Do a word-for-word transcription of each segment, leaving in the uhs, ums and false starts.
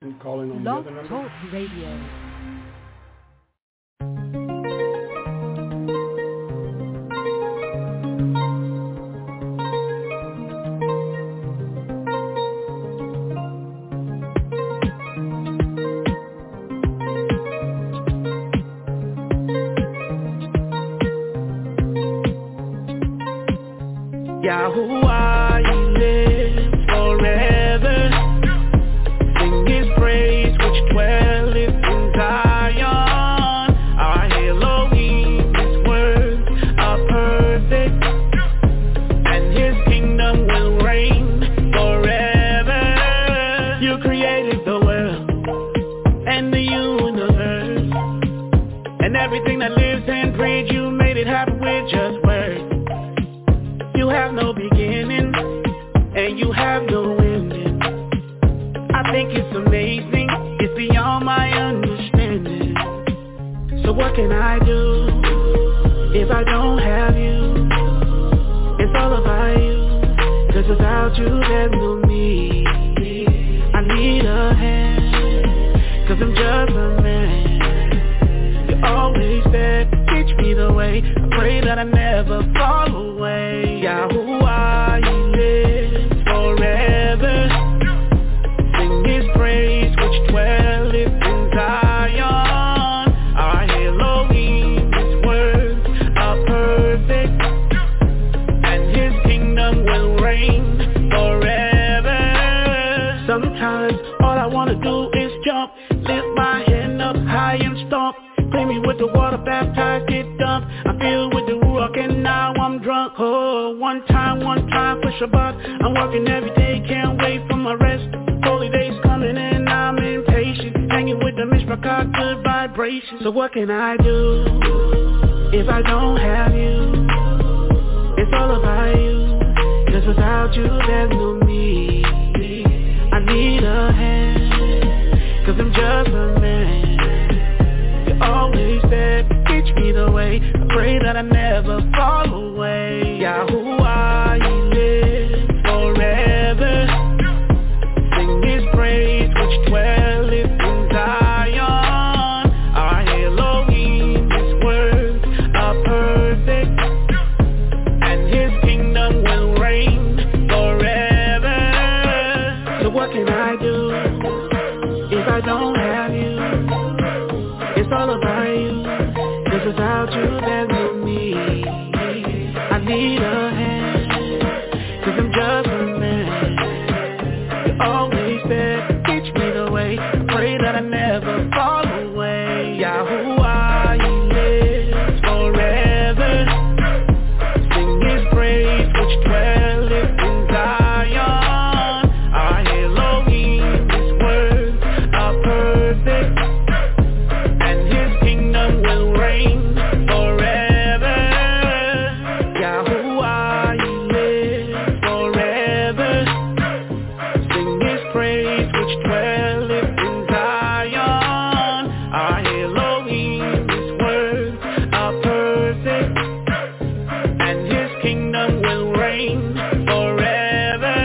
and calling on Blog the other number. Talk Radio. Yahuwah, He lives forever. Sing His praise, which dwelleth in Zion. Our Elohim, His words are perfect, and His kingdom will reign forever. You created the world and the universe, and everything that lives and breathes. You made it happen with just words. You have no beginning, and you have no ending. I think it's amazing, it's beyond my understanding. So what can I do if I don't have you? It's all about you, 'cause without you there's no me. I need a hand, 'cause I'm just a man. You always said, teach me the way. I pray that I never fall away. Yahuwah, He lives forever. Sing His praise, which dwelleth in Zion. Our Elohim, His words are perfect, and His kingdom will reign forever. Sometimes all I wanna do is jump, lift my hand up high and stomp. Clean me with the water, baptized, get dumped. I feel with the ruach and now I'm drunk. Oh, one time, one time for Shabbat. I'm working every day, can't wait for my rest. Holy days coming and I'm impatient. Hanging with the Mishpachah, good vibrations. So what can I do if I don't have you? It's all about you, 'cause without you there's no me. I need a hand, 'cause I'm just a man. Always said, teach me the way. I pray that I never fall away. Yahuwah, He lives forever. Sing His praise, which dwelleth in Zion. Our Elohim, His words are perfect, and His kingdom will reign forever. So what can I do if I don't have you? It's all about you, 'cause without you there's no me. I need a hand, 'cause I'm just a man. You always said, teach me the way. I pray that I never fall away. Yahuwah, He lives forever. Sing His praise, which dwelleth in Zion. Our Elohim, His words are perfect, will reign forever. Yahuwah, He lives forever. Sing His praise, which dwelleth in Zion. Our Elohim, His words are perfect, and His kingdom will reign forever.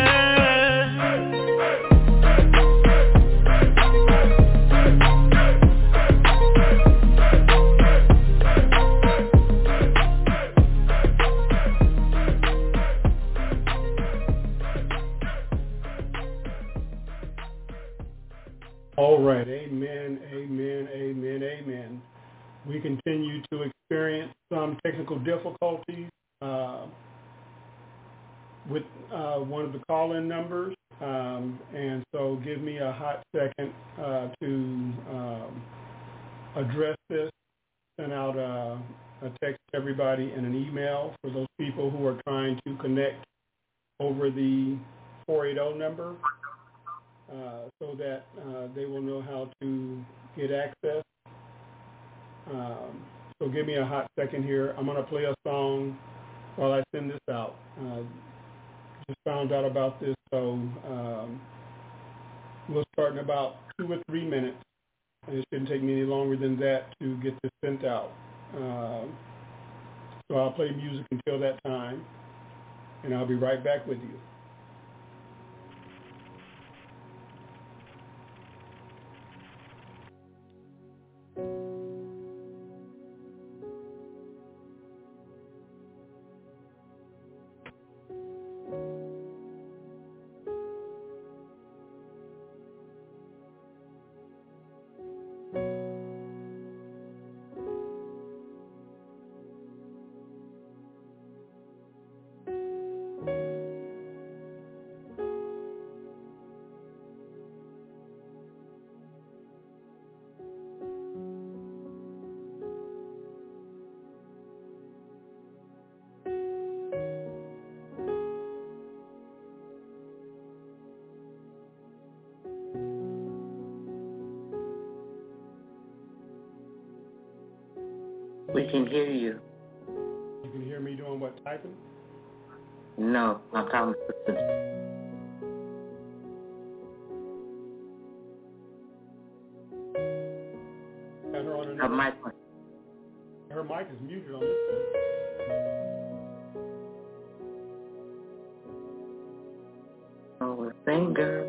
All right, amen, amen, amen, amen. We continue to experience some technical difficulties uh, with uh, one of the call-in numbers, um, and so give me a hot second uh, to um, address this. Send out a, a text to everybody and an email for those people who are trying to connect over the four eighty number. Uh, so that uh, they will know how to get access. Um, so give me a hot second here. I'm going to play a song while I send this out. Uh, just found out about this, so um, we'll start in about two or three minutes. And it shouldn't take me any longer than that to get this sent out. Uh, so I'll play music until that time, and I'll be right back with you. We can hear you. You can hear me doing what, typing? No, I'm talking to Got her on her another. mic. Her mic is muted on this one. Oh, a finger.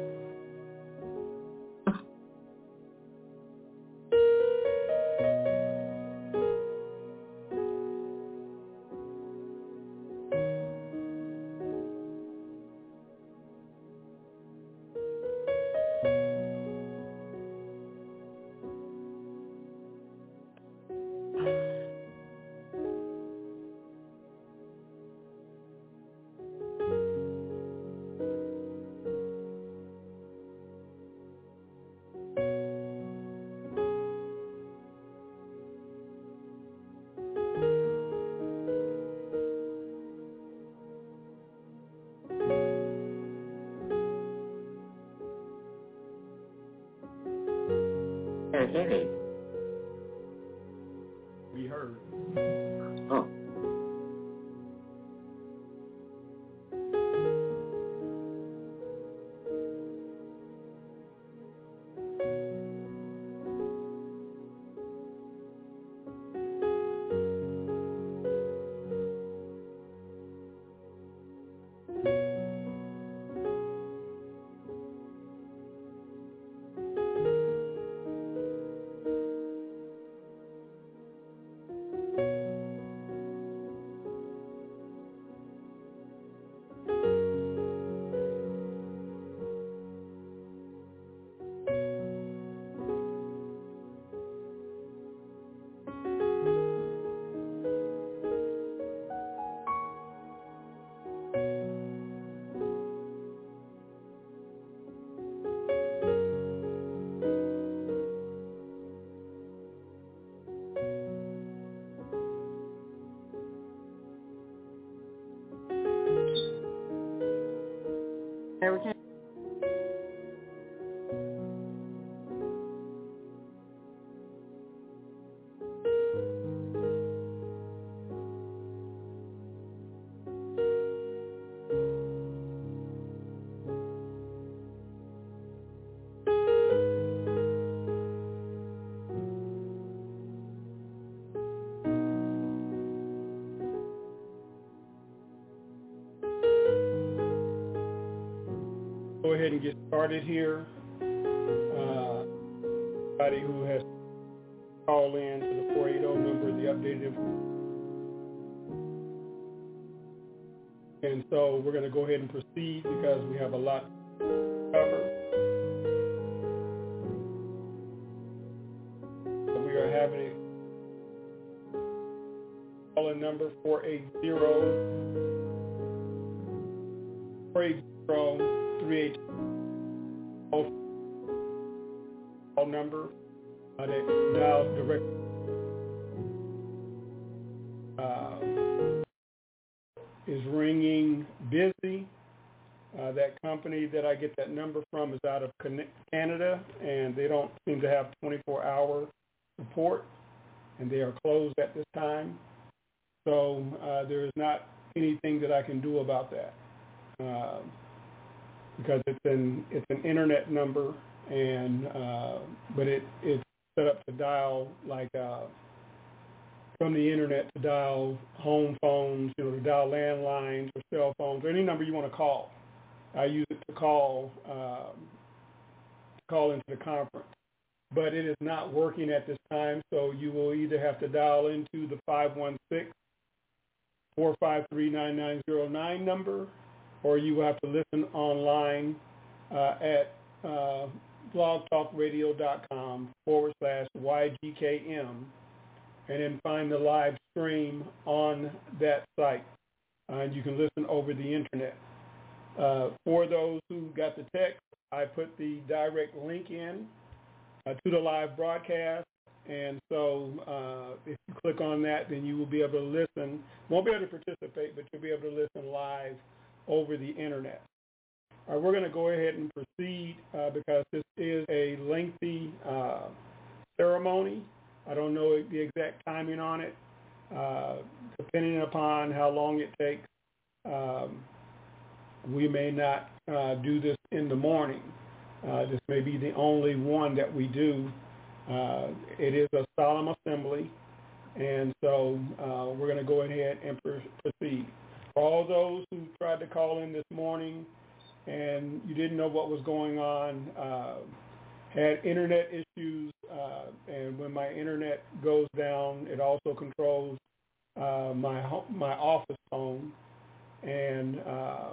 Hey, hey. We heard. Oh. Everything. Go ahead and get started here. Uh, anybody who has called in to the four eighty number, the updated information. And so we're going to go ahead and proceed because we have a lot to cover. So we are having a call-in number four eight zero, four eight zero, three eight call number uh, that dials direct. Uh, is ringing busy. Uh, that company that I get that number from is out of Canada, and they don't seem to have twenty-four hour support, and they are closed at this time. So uh, there is not anything that I can do about that uh, because it's an it's an internet number, and uh, but it it's set up to dial like. Uh, from the internet to dial home phones, you know, to dial landlines or cell phones, or any number you want to call. I use it to call um, call into the conference. But it is not working at this time, so you will either have to dial into the five one six, four five three, nine nine zero nine number, or you will have to listen online uh, at uh, blogtalkradio.com forward slash YGKM. And then find the live stream on that site. Uh, and you can listen over the internet. Uh, for those who got the text, I put the direct link in uh, to the live broadcast. And so uh, if you click on that, then you will be able to listen. Won't be able to participate, but you'll be able to listen live over the internet. All right, we're going to go ahead and proceed uh, because this is a lengthy uh, ceremony. I don't know the exact timing on it, Uh, depending upon how long it takes, um, we may not uh, do this in the morning. Uh, this may be the only one that we do. Uh, it is a solemn assembly, and so uh, we're going to go ahead and pr- proceed. For all those who tried to call in this morning and you didn't know what was going on, uh, had internet issues, uh, and when my internet goes down, it also controls uh, my ho- my office phone, and uh,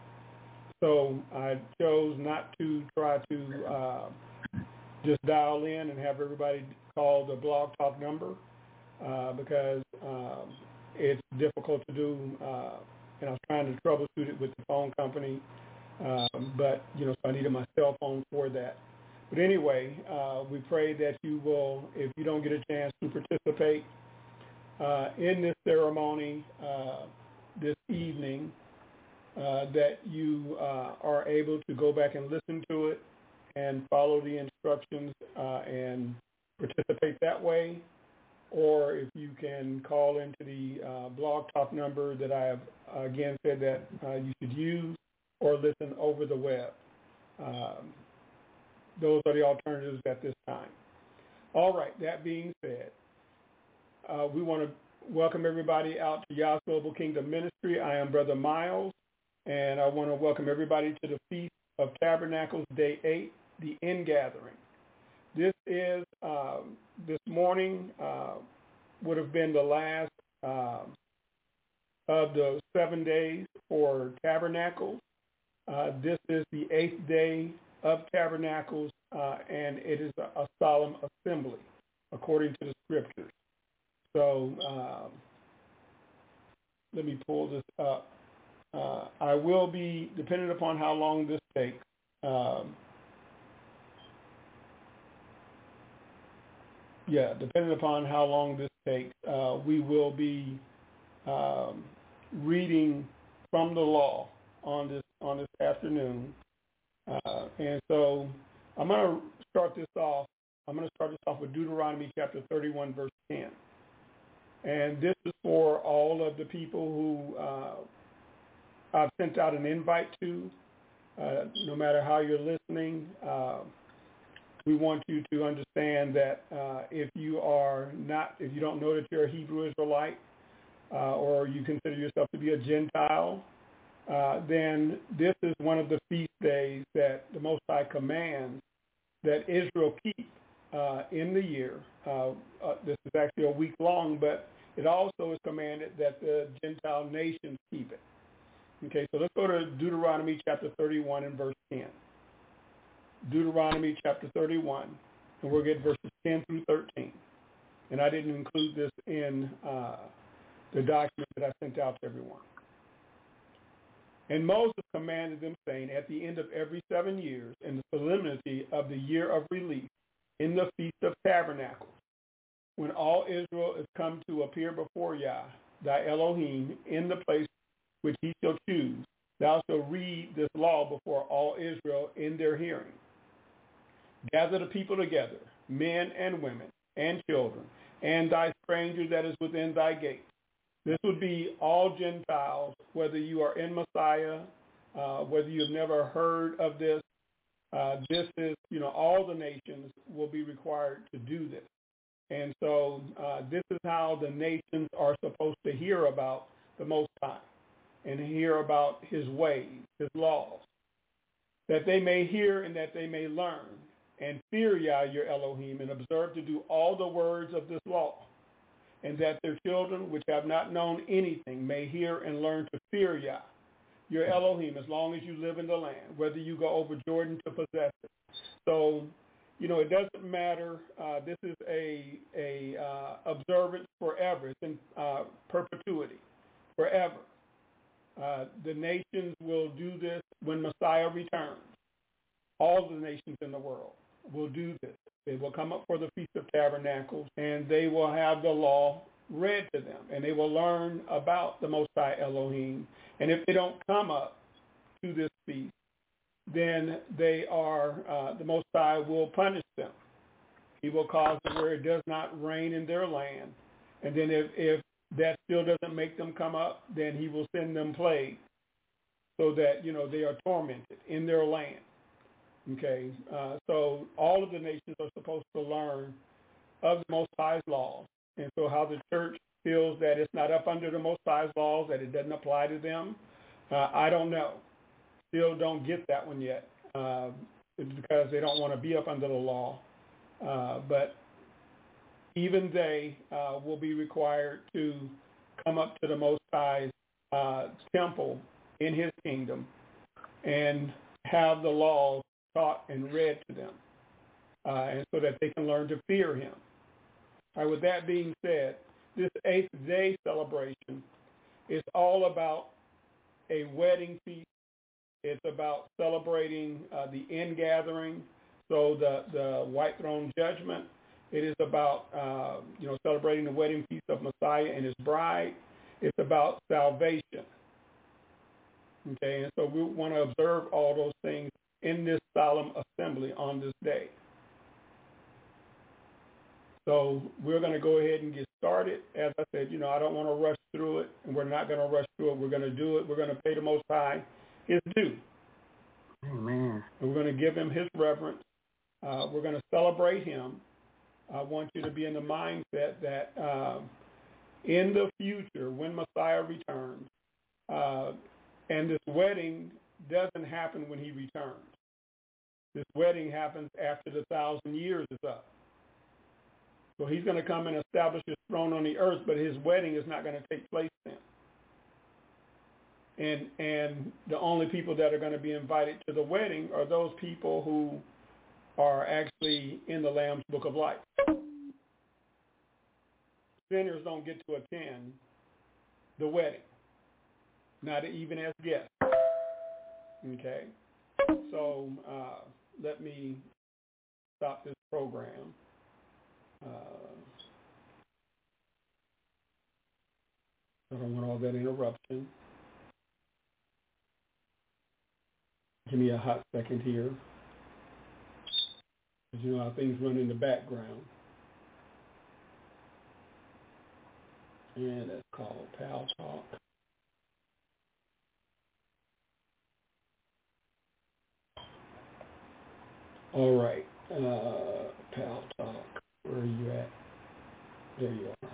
so I chose not to try to uh, just dial in and have everybody call the Blog Talk number uh, because um, it's difficult to do, uh, and I was trying to troubleshoot it with the phone company, um, but you know, so I needed my cell phone for that. But anyway, uh, we pray that you will, if you don't get a chance to participate uh, in this ceremony uh, this evening, uh, that you uh, are able to go back and listen to it and follow the instructions uh, and participate that way. Or if you can call into the uh, Blog Talk number that I have, uh, again, said that uh, you should use, or listen over the web. Um, Those are the alternatives at this time. All right, that being said, uh, we want to welcome everybody out to Yah's Global Kingdom Ministry. I am Brother Miles, and I want to welcome everybody to the Feast of Tabernacles, Day eight, the Ingathering. This is, uh, this morning uh, would have been the last uh, of the seven days for Tabernacles. Uh, this is the eighth day of Tabernacles, uh, and it is a, a solemn assembly, according to the scriptures. So um, let me pull this up. Uh, I will be, depending upon how long this takes, um, yeah, depending upon how long this takes, uh, we will be um, reading from the law on this on this afternoon. Uh, and so I'm going to start this off. I'm going to start this off with Deuteronomy chapter thirty-one, verse ten. And this is for all of the people who uh, I've sent out an invite to. Uh, no matter how you're listening, uh, we want you to understand that uh, if you are not, if you don't know that you're a Hebrew Israelite, uh, or you consider yourself to be a Gentile, Uh, then this is one of the feast days that the Most High commands that Israel keep uh, in the year. Uh, uh, this is actually a week long, but it also is commanded that the Gentile nations keep it. Okay, so let's go to Deuteronomy chapter thirty-one and verse ten. Deuteronomy chapter thirty-one, and we'll get verses ten through thirteen. And I didn't include this in uh, the document that I sent out to everyone. And Moses commanded them, saying, at the end of every seven years, in the solemnity of the year of release, in the Feast of Tabernacles, when all Israel is come to appear before Yah, thy Elohim, in the place which he shall choose, thou shalt read this law before all Israel in their hearing. Gather the people together, men and women, and children, and thy stranger that is within thy gates. This would be all Gentiles, whether you are in Messiah, uh, whether you've never heard of this. Uh, this is, you know, all the nations will be required to do this. And so uh, this is how the nations are supposed to hear about the Most High and hear about his ways, his laws, that they may hear and that they may learn and fear Yah, your Elohim, and observe to do all the words of this law, and that their children, which have not known anything, may hear and learn to fear Yah, your Elohim, as long as you live in the land, whether you go over Jordan to possess it. So, you know, it doesn't matter. Uh, this is a a uh, observance forever. It's in uh, perpetuity, forever. Uh, the nations will do this when Messiah returns. All the nations in the world will do this. They will come up for the Feast of Tabernacles, and they will have the law read to them, and they will learn about the Most High Elohim. And if they don't come up to this feast, then they are, uh, the Most High will punish them. He will cause it where it does not rain in their land. And then if, if that still doesn't make them come up, then he will send them plagues so that, you know, they are tormented in their land. Okay, uh, so all of the nations are supposed to learn of the Most High's laws. And so how the church feels that it's not up under the Most High's laws, that it doesn't apply to them, uh, I don't know. Still don't get that one yet. Uh, it's because they don't want to be up under the law. Uh, but even they uh, will be required to come up to the Most High's uh, temple in his kingdom and have the laws taught and read to them, uh, and so that they can learn to fear him. All right, with that being said, this eighth day celebration is all about a wedding feast. It's about celebrating uh, the ingathering, so the, the white throne judgment. It is about uh, you know celebrating the wedding feast of Messiah and his bride. It's about salvation. Okay, and so we want to observe all those things in this solemn assembly on this day. So we're going to go ahead and get started. As I said, you know, I don't want to rush through it, and we're not going to rush through it. We're going to do it. We're going to pay the Most High his due. Amen. And we're going to give him his reverence. Uh, we're going to celebrate him. I want you to be in the mindset that uh, in the future, when Messiah returns, uh, and this wedding doesn't happen when he returns. This wedding happens after the thousand years is up. So he's going to come and establish his throne on the earth, but his wedding is not going to take place then. And and the only people that are going to be invited to the wedding are those people who are actually in the Lamb's Book of Life. Sinners don't get to attend the wedding, not even as guests. Okay? So uh, let me stop this program. Uh, I don't want all that interruption. Give me a hot second here. Because you know how things run in the background. And that's called Pal Talk. All right. Uh, Pal Talk. Where are you at? There you are.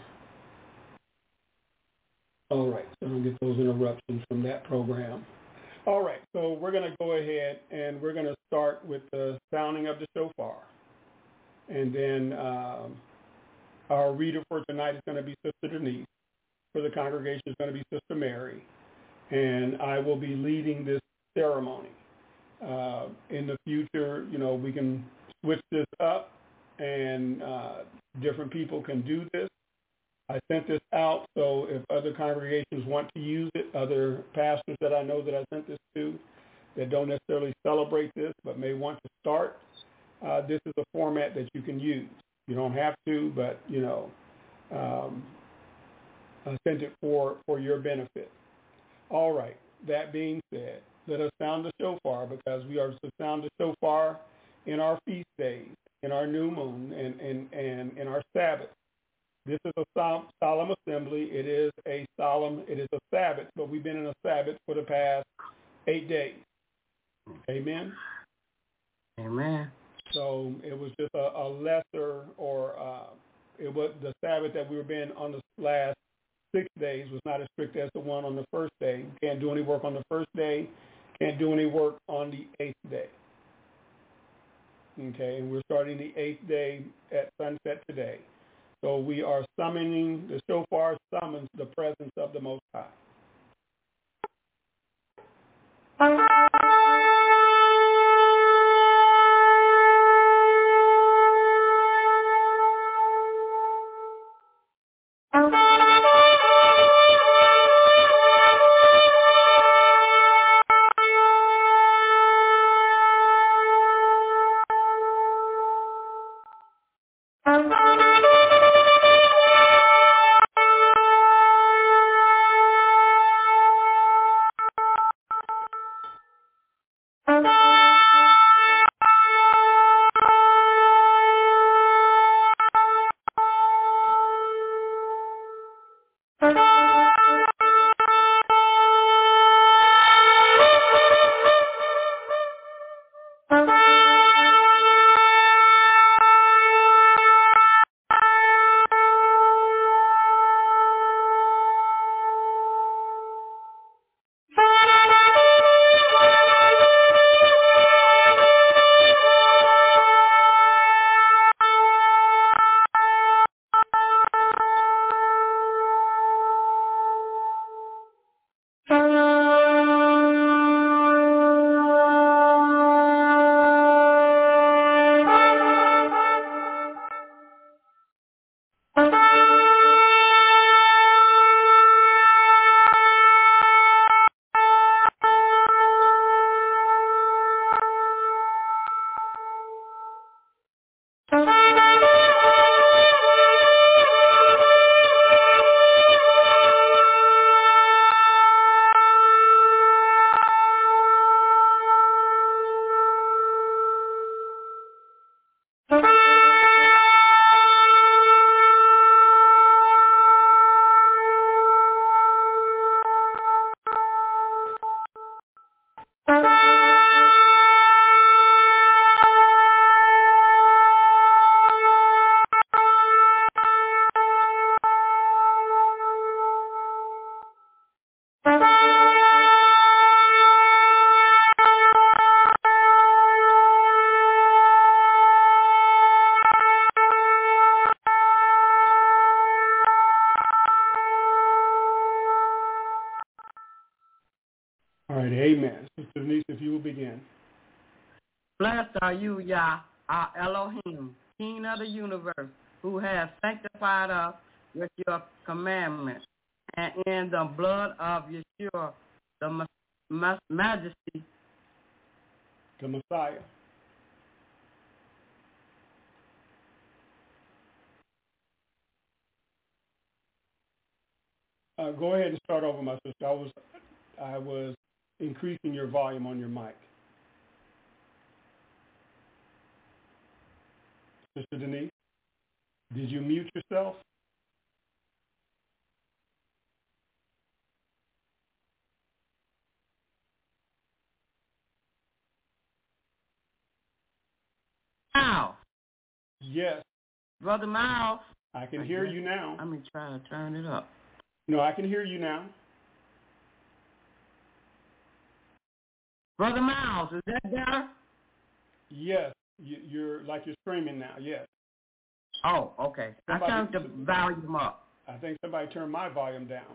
All right. So I'll get those interruptions from that program. All right. So we're going to go ahead and we're going to start with the sounding of the shofar. And then um, our reader for tonight is going to be Sister Denise. For the congregation is going to be Sister Mary. And I will be leading this ceremony. Uh, in the future, you know, we can switch this up and uh, different people can do this. I sent this out, so if other congregations want to use it, other pastors that I know that I sent this to that don't necessarily celebrate this but may want to start, uh, this is a format that you can use. You don't have to, but, you know, um, I sent it for, for your benefit. All right, that being said, let us sound the shofar because we are to sound the shofar in our feast days, in our new moon, and, and, and in our Sabbath. This is a solemn, solemn assembly. It is a solemn, it is a Sabbath, but we've been in a Sabbath for the past eight days. Amen? Amen. So it was just a, a lesser, or uh, it was the Sabbath that we were being on the last six days was not as strict as the one on the first day. Can't do any work on the first day. Can't do any work on the eighth day. Okay, and we're starting the eighth day at sunset today. So we are summoning, the shofar summons the presence of the Most High. righty, amen. Sister Denise, if you will begin. Blessed are you, Yah, our Elohim, King of the universe, who has sanctified us with your commandments, and in the blood of Yeshua, the ma- ma- majesty, the Messiah. Uh, go ahead and start over, my sister. I was, I was increasing your volume on your mic. Sister Denise, did you mute yourself? Miles. Yes. Brother Miles. I can hear you now. Let me try to turn it up. No, I can hear you now. Brother Miles, is that better? Yes, you, you're like you're screaming now. Yes. Oh, okay. Somebody, I turned the volume up. I think somebody turned my volume down.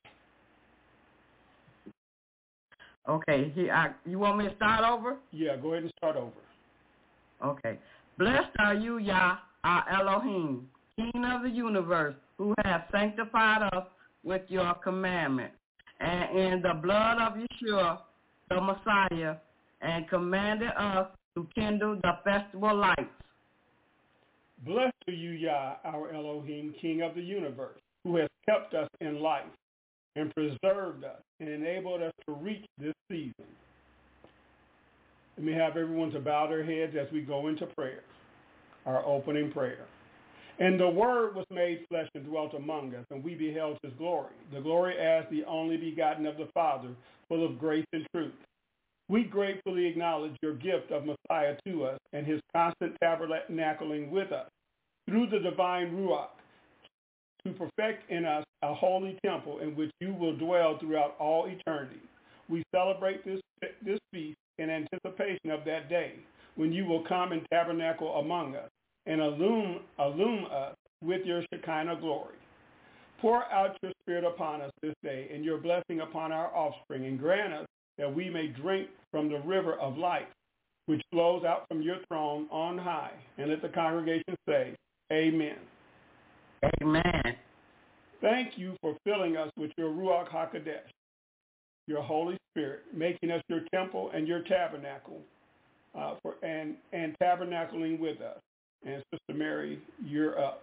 Okay. He, I, you want me to start over? Yeah, go ahead and start over. Okay. Blessed are you, Yah, our Elohim, King of the universe, who has sanctified us with your commandments, and in the blood of Yeshua, the Messiah, and commanded us to kindle the festival lights. Blessed are you, Yah, our Elohim, King of the universe, who has kept us in life and preserved us and enabled us to reach this season. Let me have everyone to bow their heads as we go into prayer, our opening prayer. And the Word was made flesh and dwelt among us, and we beheld his glory, the glory as the only begotten of the Father, full of grace and truth. We gratefully acknowledge your gift of Messiah to us and his constant tabernacling with us through the divine Ruach to perfect in us a holy temple in which you will dwell throughout all eternity. We celebrate this, this feast in anticipation of that day when you will come and tabernacle among us and illume, illume us with your Shekinah glory. Pour out your spirit upon us this day and your blessing upon our offspring, and grant us that we may drink from the river of life, which flows out from your throne on high. And let the congregation say, Amen. Amen. Thank you for filling us with your Ruach HaKodesh, your Holy Spirit, making us your temple and your tabernacle, uh, for, and, and tabernacling with us. And Sister Mary, you're up.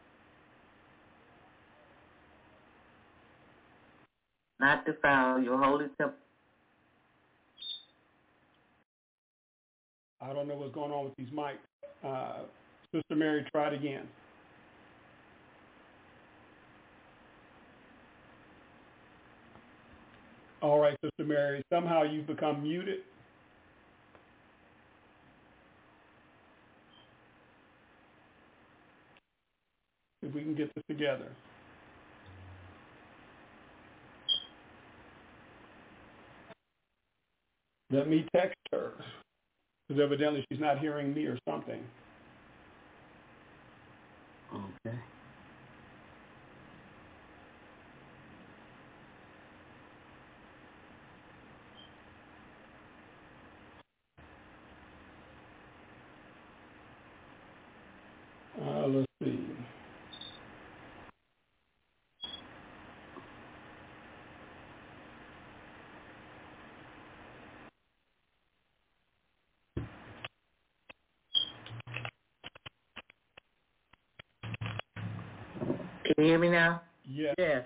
Not defile your holy temple. I don't know what's going on with these mics. Uh, Sister Mary, try it again. All right, Sister Mary, somehow you've become muted. If we can get this together. Let me text her, because evidently she's not hearing me or something. Okay. Uh, let's see. Can you hear me now? Yes. Yes.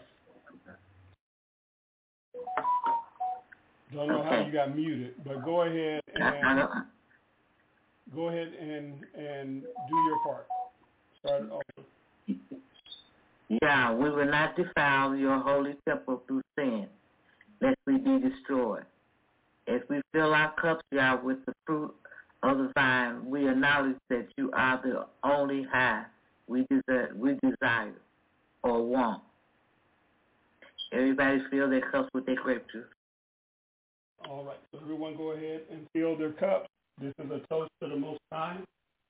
Don't know Okay. how you got muted, but go ahead and go ahead and and do your part. Start it over. Yeah, we will not defile your holy temple through sin, lest we be destroyed. As we fill our cups, Yah, with the fruit of the vine, we acknowledge that you are the only high we desire, we desire or want. Everybody fill their cups with their grape juice. All right, so everyone go ahead and fill their cups. This is a toast to the Most High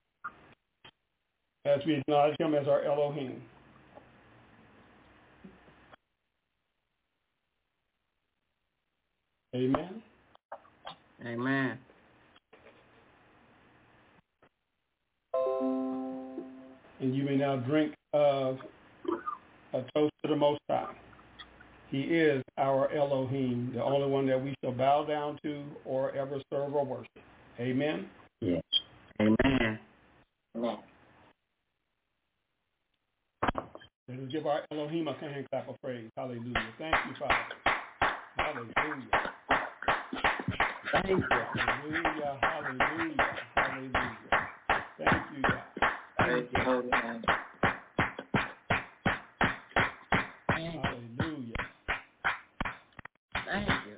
as we acknowledge him as our Elohim. Amen. Amen. And you may now drink of a toast to the Most High. He is our Elohim, the only one that we shall bow down to or ever serve or worship. Amen? Yes. Amen. Amen. Let us give our Elohim a hand clap of praise. Hallelujah. Thank you, Father. Hallelujah. Thank you. Hallelujah. Hallelujah. Hallelujah. Thank you, God. Praise your holy name. Hallelujah. Thank you.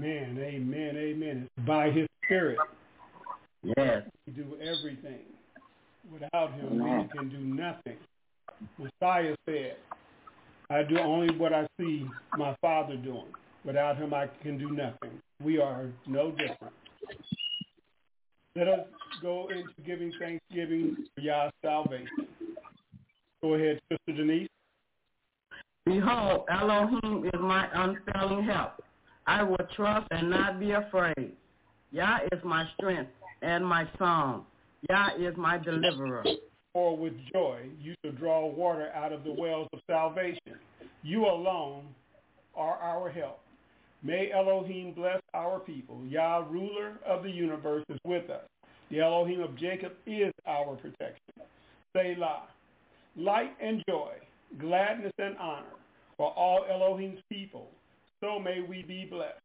Amen, amen, amen. It's by his Spirit. Yes. We do everything. Without him, Amen. we can do nothing. Messiah said, I do only what I see my Father doing. Without him, I can do nothing. We are no different. Let us go into giving thanksgiving for Yah's salvation. Go ahead, Sister Denise. Behold, Elohim is my unfailing help. I will trust and not be afraid. Yah is my strength and my song. Yah is my deliverer. For with joy you shall draw water out of the wells of salvation. You alone are our help. May Elohim bless our people. Yah, ruler of the universe, is with us. The Elohim of Jacob is our protection. Selah. Light and joy, gladness and honor for all Elohim's people. So may we be blessed.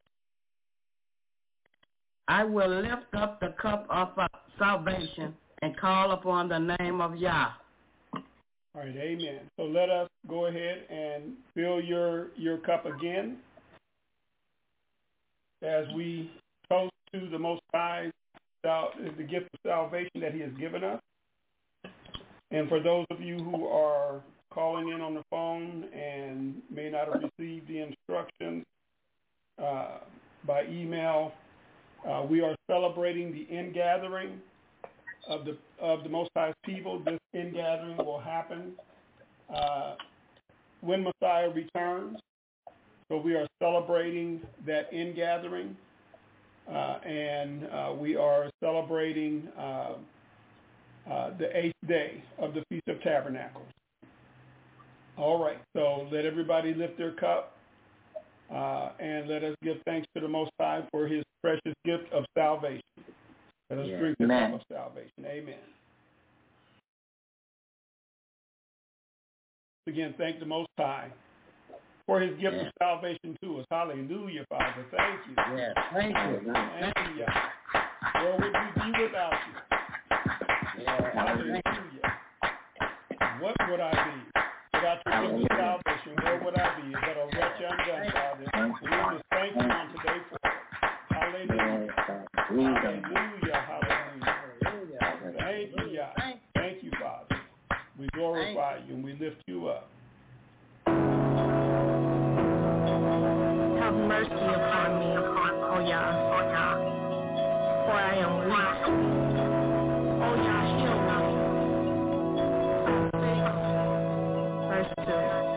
I will lift up the cup of salvation and call upon the name of Yah. All right, amen. So let us go ahead and fill your, your cup again as we toast to the Most High, the gift of salvation that he has given us. And for those of you who are calling in on the phone and may not have received the instructions uh, by email, uh, we are celebrating the ingathering of the of the Most High's people. This ingathering will happen uh, when Messiah returns. So we are celebrating that ingathering, uh, and uh, we are celebrating uh, uh, the eighth day of the Feast of Tabernacles. All right, so let everybody lift their cup, uh, and let us give thanks to the Most High for his precious gift of salvation. Let us Yes. drink the Amen. cup of salvation. Amen. Again, thank the Most High for his gift Yes. of salvation to us. Hallelujah, Father. Thank you. Yes. Thank you. Thank you, Yah. Where would we be without you? Yes. Hallelujah. What would I be without your gift of salvation? Where would I be? But a wretch undone, Father. We just thank you on today for it. Hallelujah. Hallelujah. Hallelujah. Thank you, Yah. Thank you, Father. We glorify you and we lift you up. Have mercy upon me, O Yah, for I am weak. O Yah, heal me. Verse two.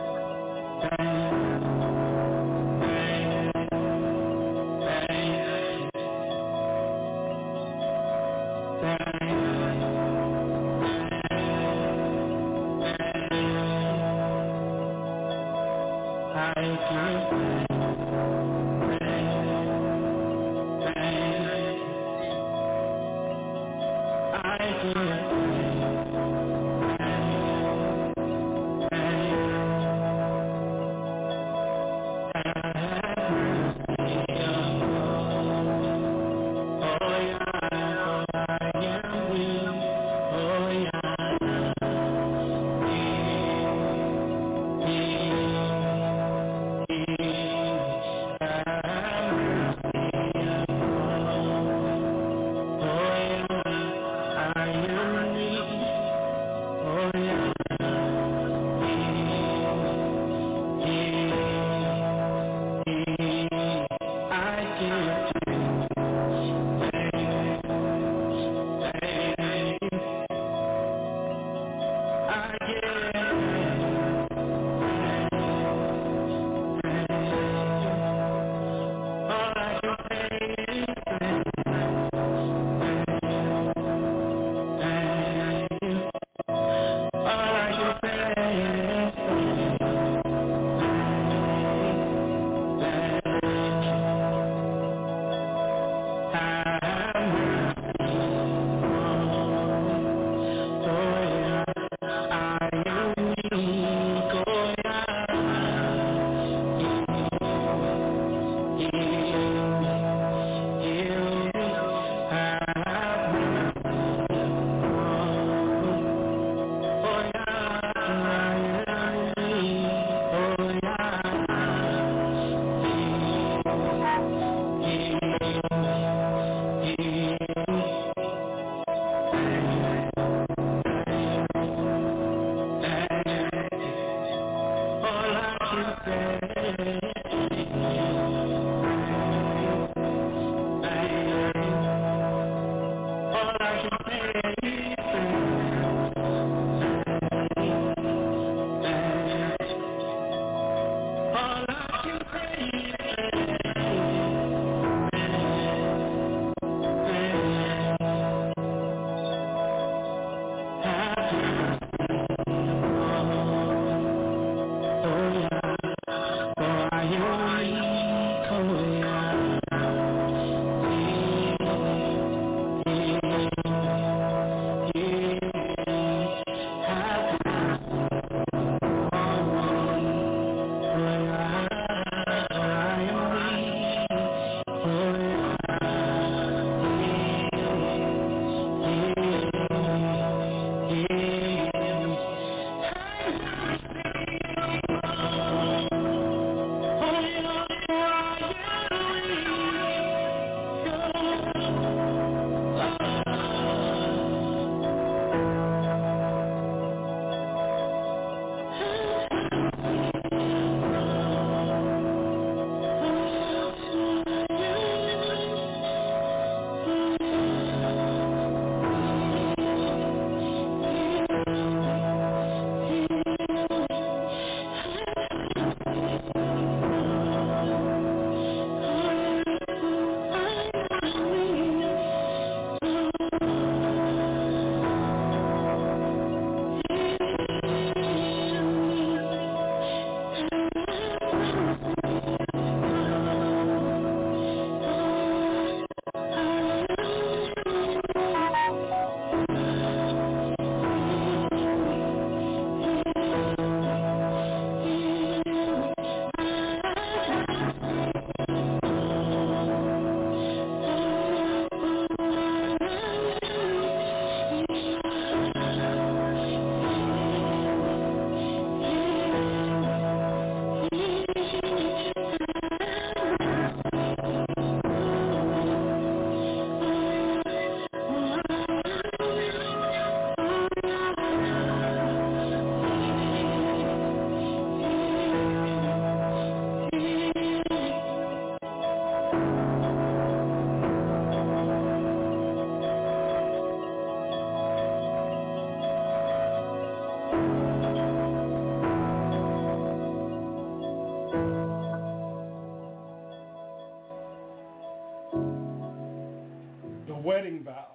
Wedding vow.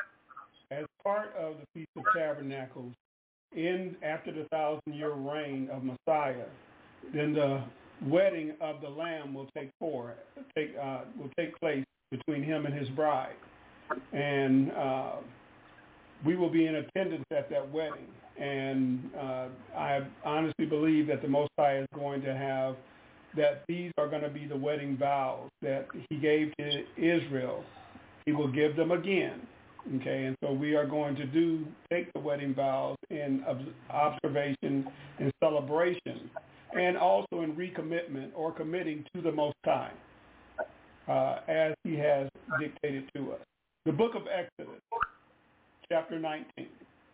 As part of the Feast of Tabernacles, in after the thousand-year reign of Messiah, then the wedding of the Lamb will take for take uh, will take place between him and his bride, and uh, we will be in attendance at that wedding. And uh, I honestly believe that the Most High is going to have that these are going to be the wedding vows that He gave to Israel. He will give them again, okay? And so we are going to do, take the wedding vows in observation and celebration, and also in recommitment or committing to the Most High, uh, as He has dictated to us. The book of Exodus, chapter nineteen,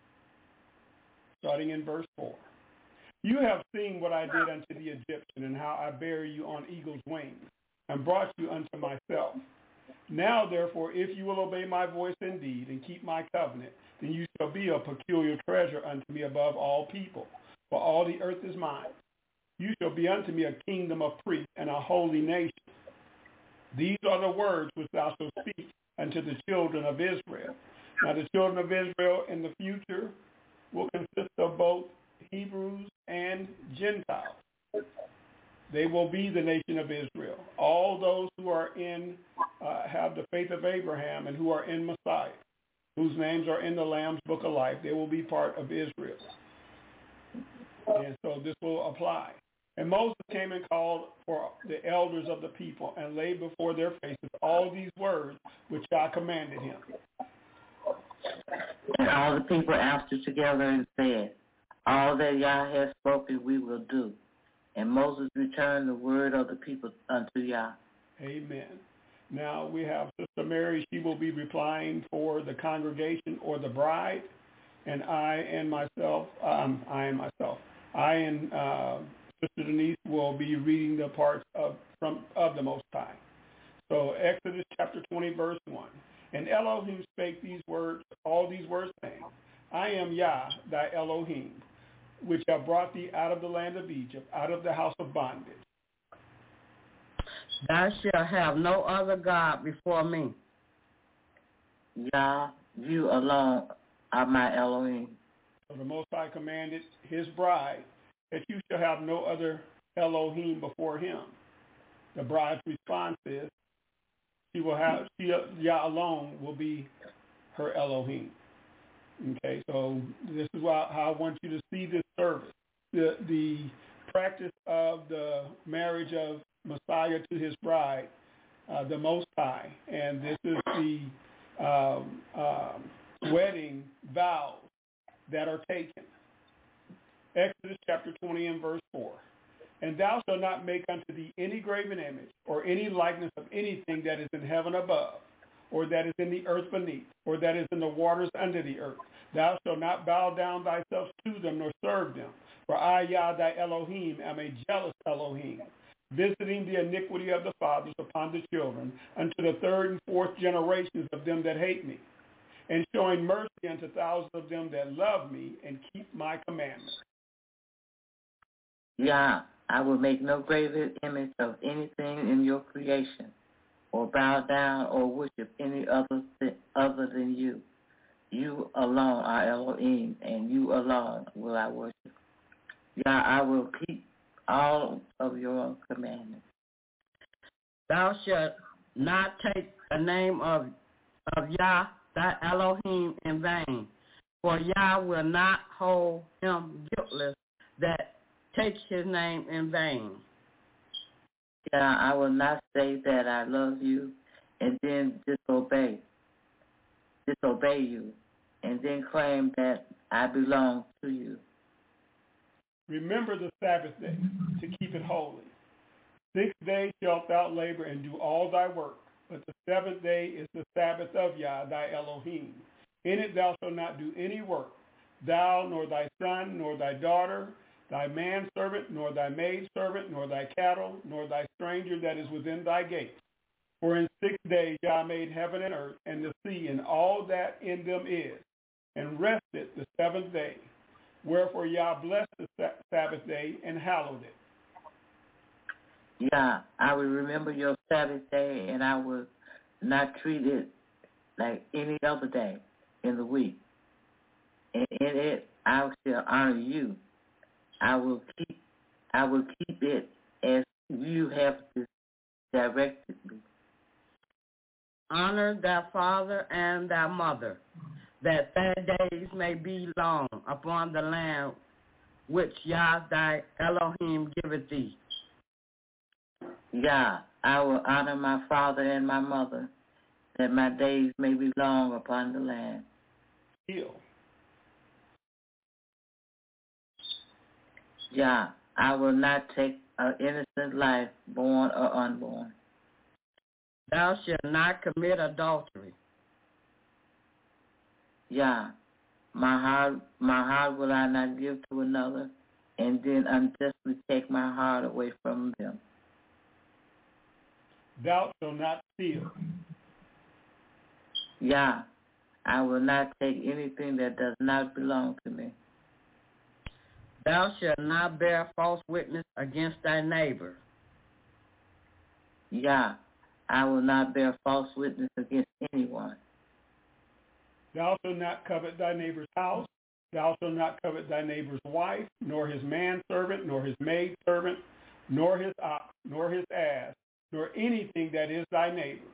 starting in verse four. You have seen what I did unto the Egyptian, and how I bare you on eagle's wings, and brought you unto myself. Now, therefore, if you will obey my voice indeed and keep my covenant, then you shall be a peculiar treasure unto me above all people, for all the earth is mine. You shall be unto me a kingdom of priests and a holy nation. These are the words which thou shalt speak unto the children of Israel. Now, the children of Israel in the future will consist of both Hebrews and Gentiles. They will be the nation of Israel. All those who are in, uh, have the faith of Abraham and who are in Messiah, whose names are in the Lamb's Book of Life, they will be part of Israel. And so this will apply. And Moses came and called for the elders of the people and laid before their faces all these words which God commanded him. And all the people answered together and said, all that Yah has spoken we will do. And Moses returned the word of the people unto Yah. Amen. Now we have Sister Mary. She will be replying for the congregation or the bride. And I and myself, um, I and myself, I and uh, Sister Denise will be reading the parts of from of the Most High. So Exodus chapter twenty, verse one. And Elohim spake these words, all these words, saying, I am Yah, thy Elohim, which have brought thee out of the land of Egypt, out of the house of bondage. Thou shalt have no other God before me. Yah, you alone are my Elohim. So the Most High commanded his bride that you shall have no other Elohim before him. The bride's response is, she will have, she, Yah alone will be her Elohim. Okay, so this is why, how I want you to see this service. The, the practice of the marriage of Messiah to his bride, uh, the Most High, and this is the um, um, wedding vows that are taken. Exodus chapter twenty and verse four. And thou shalt not make unto thee any graven image or any likeness of anything that is in heaven above, or that is in the earth beneath, or that is in the waters under the earth. Thou shalt not bow down thyself to them nor serve them. For I, Yah, thy Elohim, am a jealous Elohim, visiting the iniquity of the fathers upon the children, unto the third and fourth generations of them that hate me, and showing mercy unto thousands of them that love me and keep my commandments. Yah, I will make no graven image of anything in your creation, or bow down or worship any other th- other than you. You alone are Elohim, and you alone will I worship. Yah, I will keep all of your commandments. Thou shalt not take the name of, of Yah, thy Elohim, in vain, for Yah will not hold him guiltless that takes his name in vain. Yah, I will not say that I love you and then disobey, disobey you, and then claim that I belong to you. Remember the Sabbath day to keep it holy. Six days shalt thou labor and do all thy work, but the seventh day is the Sabbath of Yah, thy Elohim. In it thou shalt not do any work, thou, nor thy son, nor thy daughter, thy manservant, nor thy maidservant, nor thy cattle, nor thy stranger that is within thy gates. For in six days Yah made heaven and earth, and the sea, and all that in them is, and rested the seventh day. Wherefore Yah blessed the Sabbath day and hallowed it. Yah, I will remember your Sabbath day, and I will not treat it like any other day in the week. And in it I shall honor you. I will keep I will keep it as you have directed me. Honor thy father and thy mother, that thy days may be long upon the land which Yah thy Elohim giveth thee. Yah, I will honor my father and my mother, that my days may be long upon the land. Heal. Yah, I will not take an innocent life, born or unborn. Thou shalt not commit adultery. Yah, my heart, my heart will I not give to another, and then unjustly take my heart away from them. Thou shalt not steal. Yah, I will not take anything that does not belong to me. Thou shalt not bear false witness against thy neighbor. Yah, I will not bear false witness against anyone. Thou shalt not covet thy neighbor's house. Thou shalt not covet thy neighbor's wife, nor his manservant, nor his maidservant, nor his ox, nor his ass, nor anything that is thy neighbor's.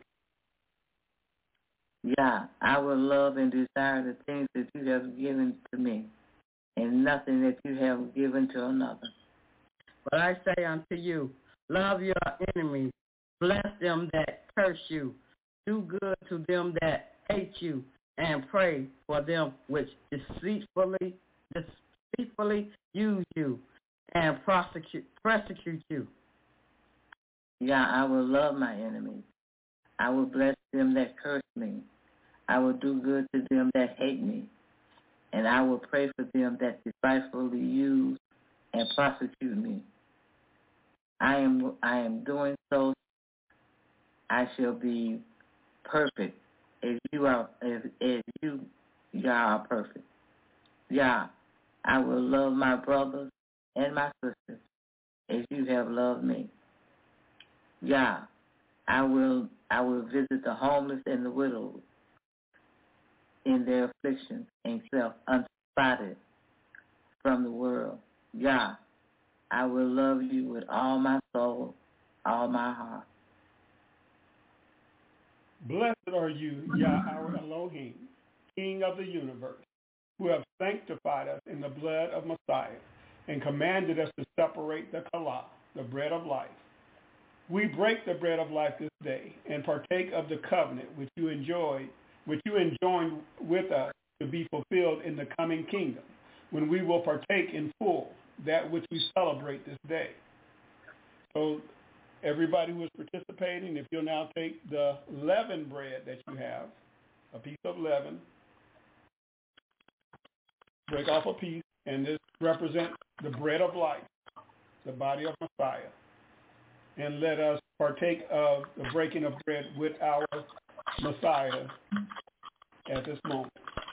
Yah, I will love and desire the things that you have given to me, and nothing that you have given to another. But I say unto you, love your enemies, bless them that curse you, do good to them that hate you, and pray for them which deceitfully, deceitfully use you and prosecute, persecute you. Yah, I will love my enemies. I will bless them that curse me. I will do good to them that hate me. And I will pray for them that despitefully use and prosecute me. I am I am doing so I shall be perfect as you are as, as you Yah are perfect. Yah, I will love my brothers and my sisters as you have loved me. Yah, I will I will visit the homeless and the widows in their afflictions and self unspotted from the world. Yah, I will love you with all my soul, all my heart. Blessed are you, Yah, our Elohim, King of the universe, who have sanctified us in the blood of Messiah and commanded us to separate the Kalah, the bread of life. We break the bread of life this day and partake of the covenant which you enjoyed, which you enjoined with us to be fulfilled in the coming kingdom, when we will partake in full that which we celebrate this day. So everybody who is participating, if you'll now take the leavened bread that you have, a piece of leaven, break off a piece, and this represents the bread of life, the body of Messiah. And let us partake of the breaking of bread with our Messiah at this moment.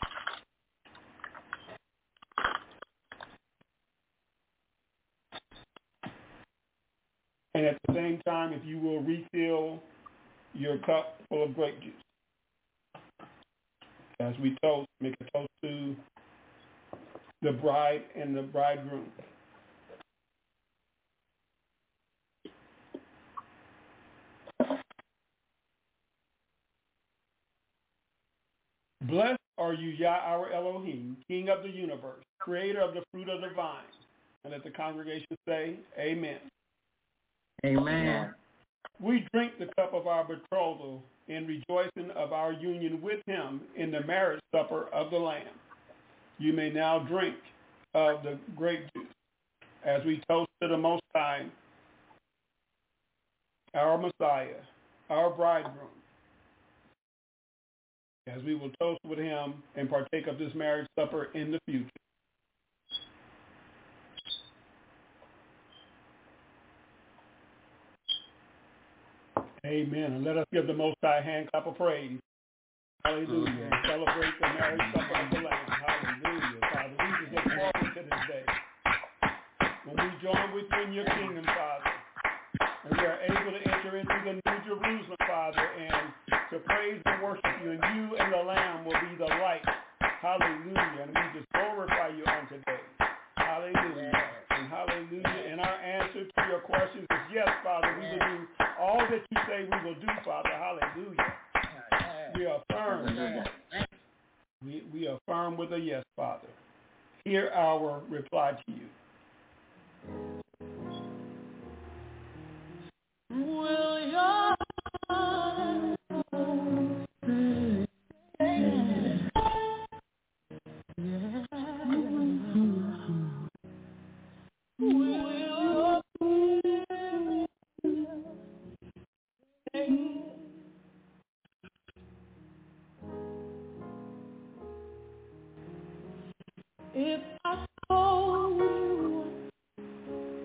And at the same time, if you will refill your cup full of grape juice. As we toast, make a toast to the bride and the bridegroom. Blessed are you, Yah, our Elohim, King of the universe, creator of the fruit of the vine. And let the congregation say, Amen. Amen. We drink the cup of our betrothal in rejoicing of our union with him in the marriage supper of the Lamb. You may now drink of the grape juice as we toast to the Most High, our Messiah, our bridegroom, as we will toast with him and partake of this marriage supper in the future. Amen. And let us give the Most High a hand clap of praise. Hallelujah. And celebrate the marriage supper of the Lamb. Hallelujah. Father, we just look forward to this day when we join with you in your kingdom, Father. And we are able to enter into the New Jerusalem, Father, and to praise and worship you. And you and the Lamb will be the light. Hallelujah. And we just glorify you on today. Hallelujah. And hallelujah. And our answer to your questions is yes, Father. We will do all that you say we will do, Father. Hallelujah. We affirm. We, we affirm with a yes, Father. Hear our reply to you. Will your heart say, yeah. Will your will say, if I told you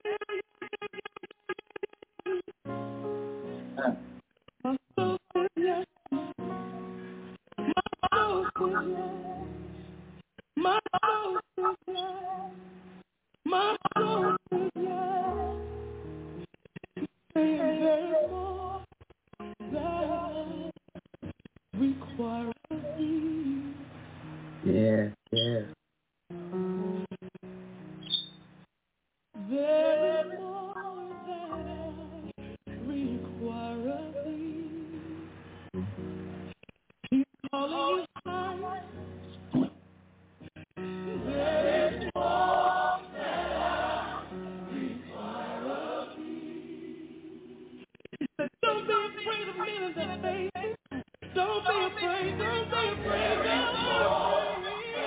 My soul says yes. My soul says yes. My soul says yes. My soul says yes. And there's more that require of thee. Yeah, yeah. There is more that require of thee. He's calling you higher. There is more that require of thee. He said, don't be afraid of men in that face. Don't be afraid, don't be afraid, don't be afraid.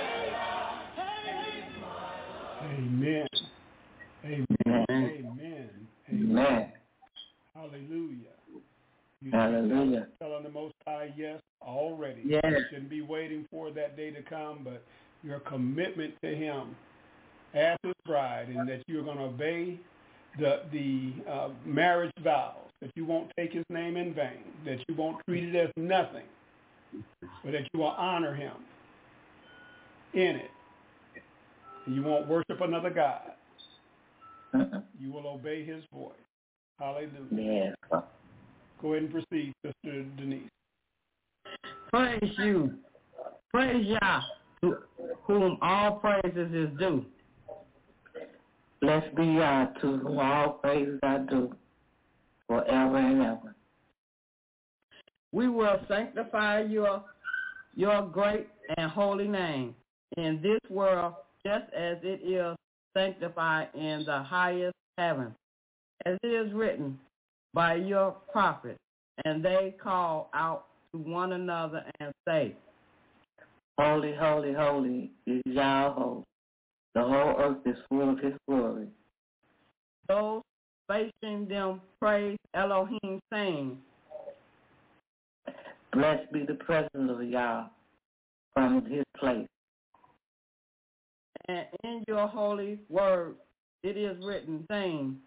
Amen. Amen. Amen. Amen. Hallelujah. You Hallelujah. telling the Most High yes already. Yes. You shouldn't be waiting for that day to come, but your commitment to Him as His bride, and that you're going to obey the the uh, marriage vows, that you won't take His name in vain, that you won't treat it as nothing, but that you will honor Him in it. You won't worship another God. Uh-uh. You will obey His voice. Hallelujah. Yes. Go ahead and proceed, Sister Denise. Praise you. Praise Yah, to whom all praises is due. Blessed be Yah, to whom all praises are due, forever and ever. We will sanctify your your great and holy name in this world, just as it is sanctified in the highest heaven, as it is written by your prophets, and they call out to one another and say, Holy, holy, holy is Yah of hosts. The whole earth is full of His glory. those facing them praise Elohim, saying, Blessed be the presence of Yah from His place. and in your holy word it is written, saying,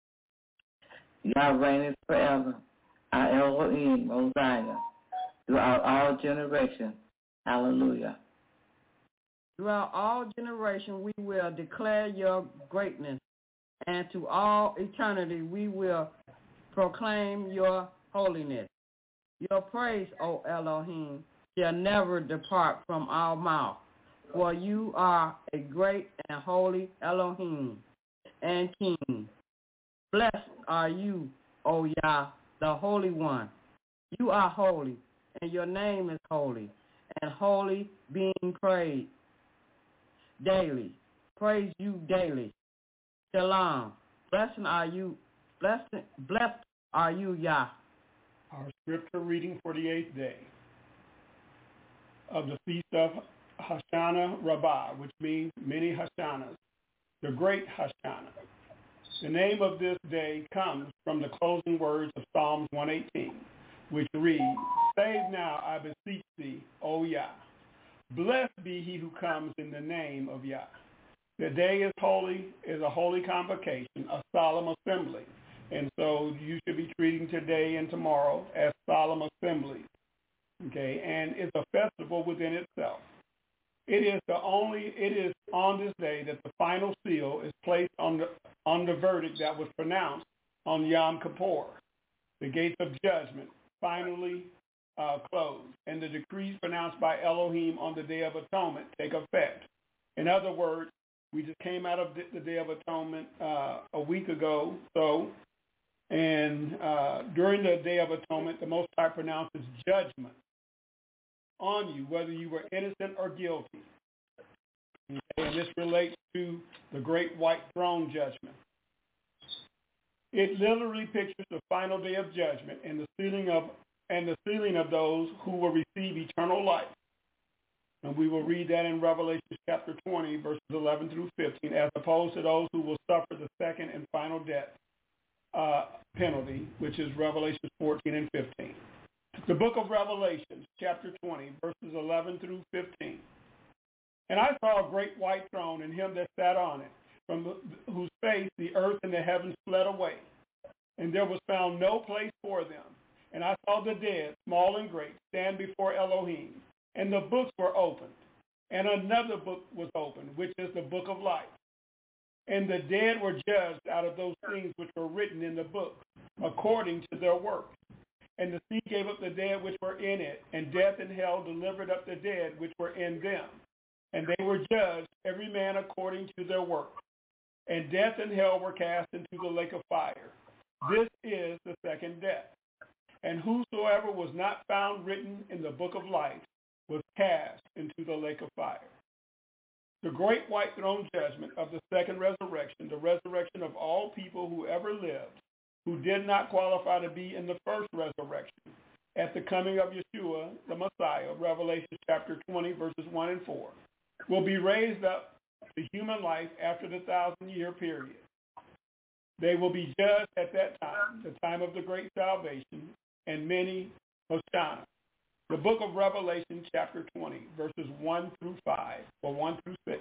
Yah reigneth forever. Our Elohim, Mosiah, throughout all generations. Hallelujah. throughout all generations we will declare your greatness, and to all eternity we will proclaim your holiness. Your praise, O Elohim, shall never depart from our mouth, for you are a great and holy Elohim and King. Blessed are you, O Yah, the Holy One. You are holy, and your name is holy, and holy being praised daily. Praise you daily. Shalom. Blessed are you, blessed, blessed are you, Yah. Our scripture reading for the eighth day of the feast of Hoshana Rabbah, which means many Hoshanas, the great Hoshana. The name of this day comes from the closing words of Psalms one eighteen, which reads, Save now, I beseech thee, O Yah. Blessed be he who comes in the name of Yah. The day is holy, is a holy convocation, a solemn assembly. And so you should be treating today and tomorrow as solemn assemblies. Okay, and it's a festival within itself. It is the only, it is on this day that the final seal is placed on the, on the verdict that was pronounced on Yom Kippur. The gates of judgment finally uh, closed, and the decrees pronounced by Elohim on the Day of Atonement take effect. In other words, we just came out of the, the Day of Atonement uh, a week ago, so, and uh, during the Day of Atonement, the Most High pronounces judgment on you, whether you were innocent or guilty. Okay? And this relates to the great white throne judgment. It literally pictures the final day of judgment and the sealing of and the sealing of those who will receive eternal life. And we will read that in Revelation chapter twenty, verses eleven through fifteen, as opposed to those who will suffer the second and final death uh, penalty, which is Revelation fourteen and fifteen. The book of Revelation, chapter twenty, verses eleven through fifteen. And I saw a great white throne and him that sat on it, from the, whose face the earth and the heavens fled away, and there was found no place for them. And I saw the dead, small and great, stand before Elohim, and the books were opened. And another book was opened, which is the book of life. And the dead were judged out of those things which were written in the book, according to their works. And the sea gave up the dead which were in it, and death and hell delivered up the dead which were in them. And they were judged, every man according to their works. And death and hell were cast into the lake of fire. This is the second death. And whosoever was not found written in the book of life was cast into the lake of fire. The great white throne judgment of the second resurrection, the resurrection of all people who ever lived, who did not qualify to be in the first resurrection, at the coming of Yeshua, the Messiah, Revelation chapter twenty, verses one and four, will be raised up to human life after the thousand-year period. They will be judged at that time, the time of the great salvation, and many Hosanna. The book of Revelation, chapter twenty, verses one through five, or one through six.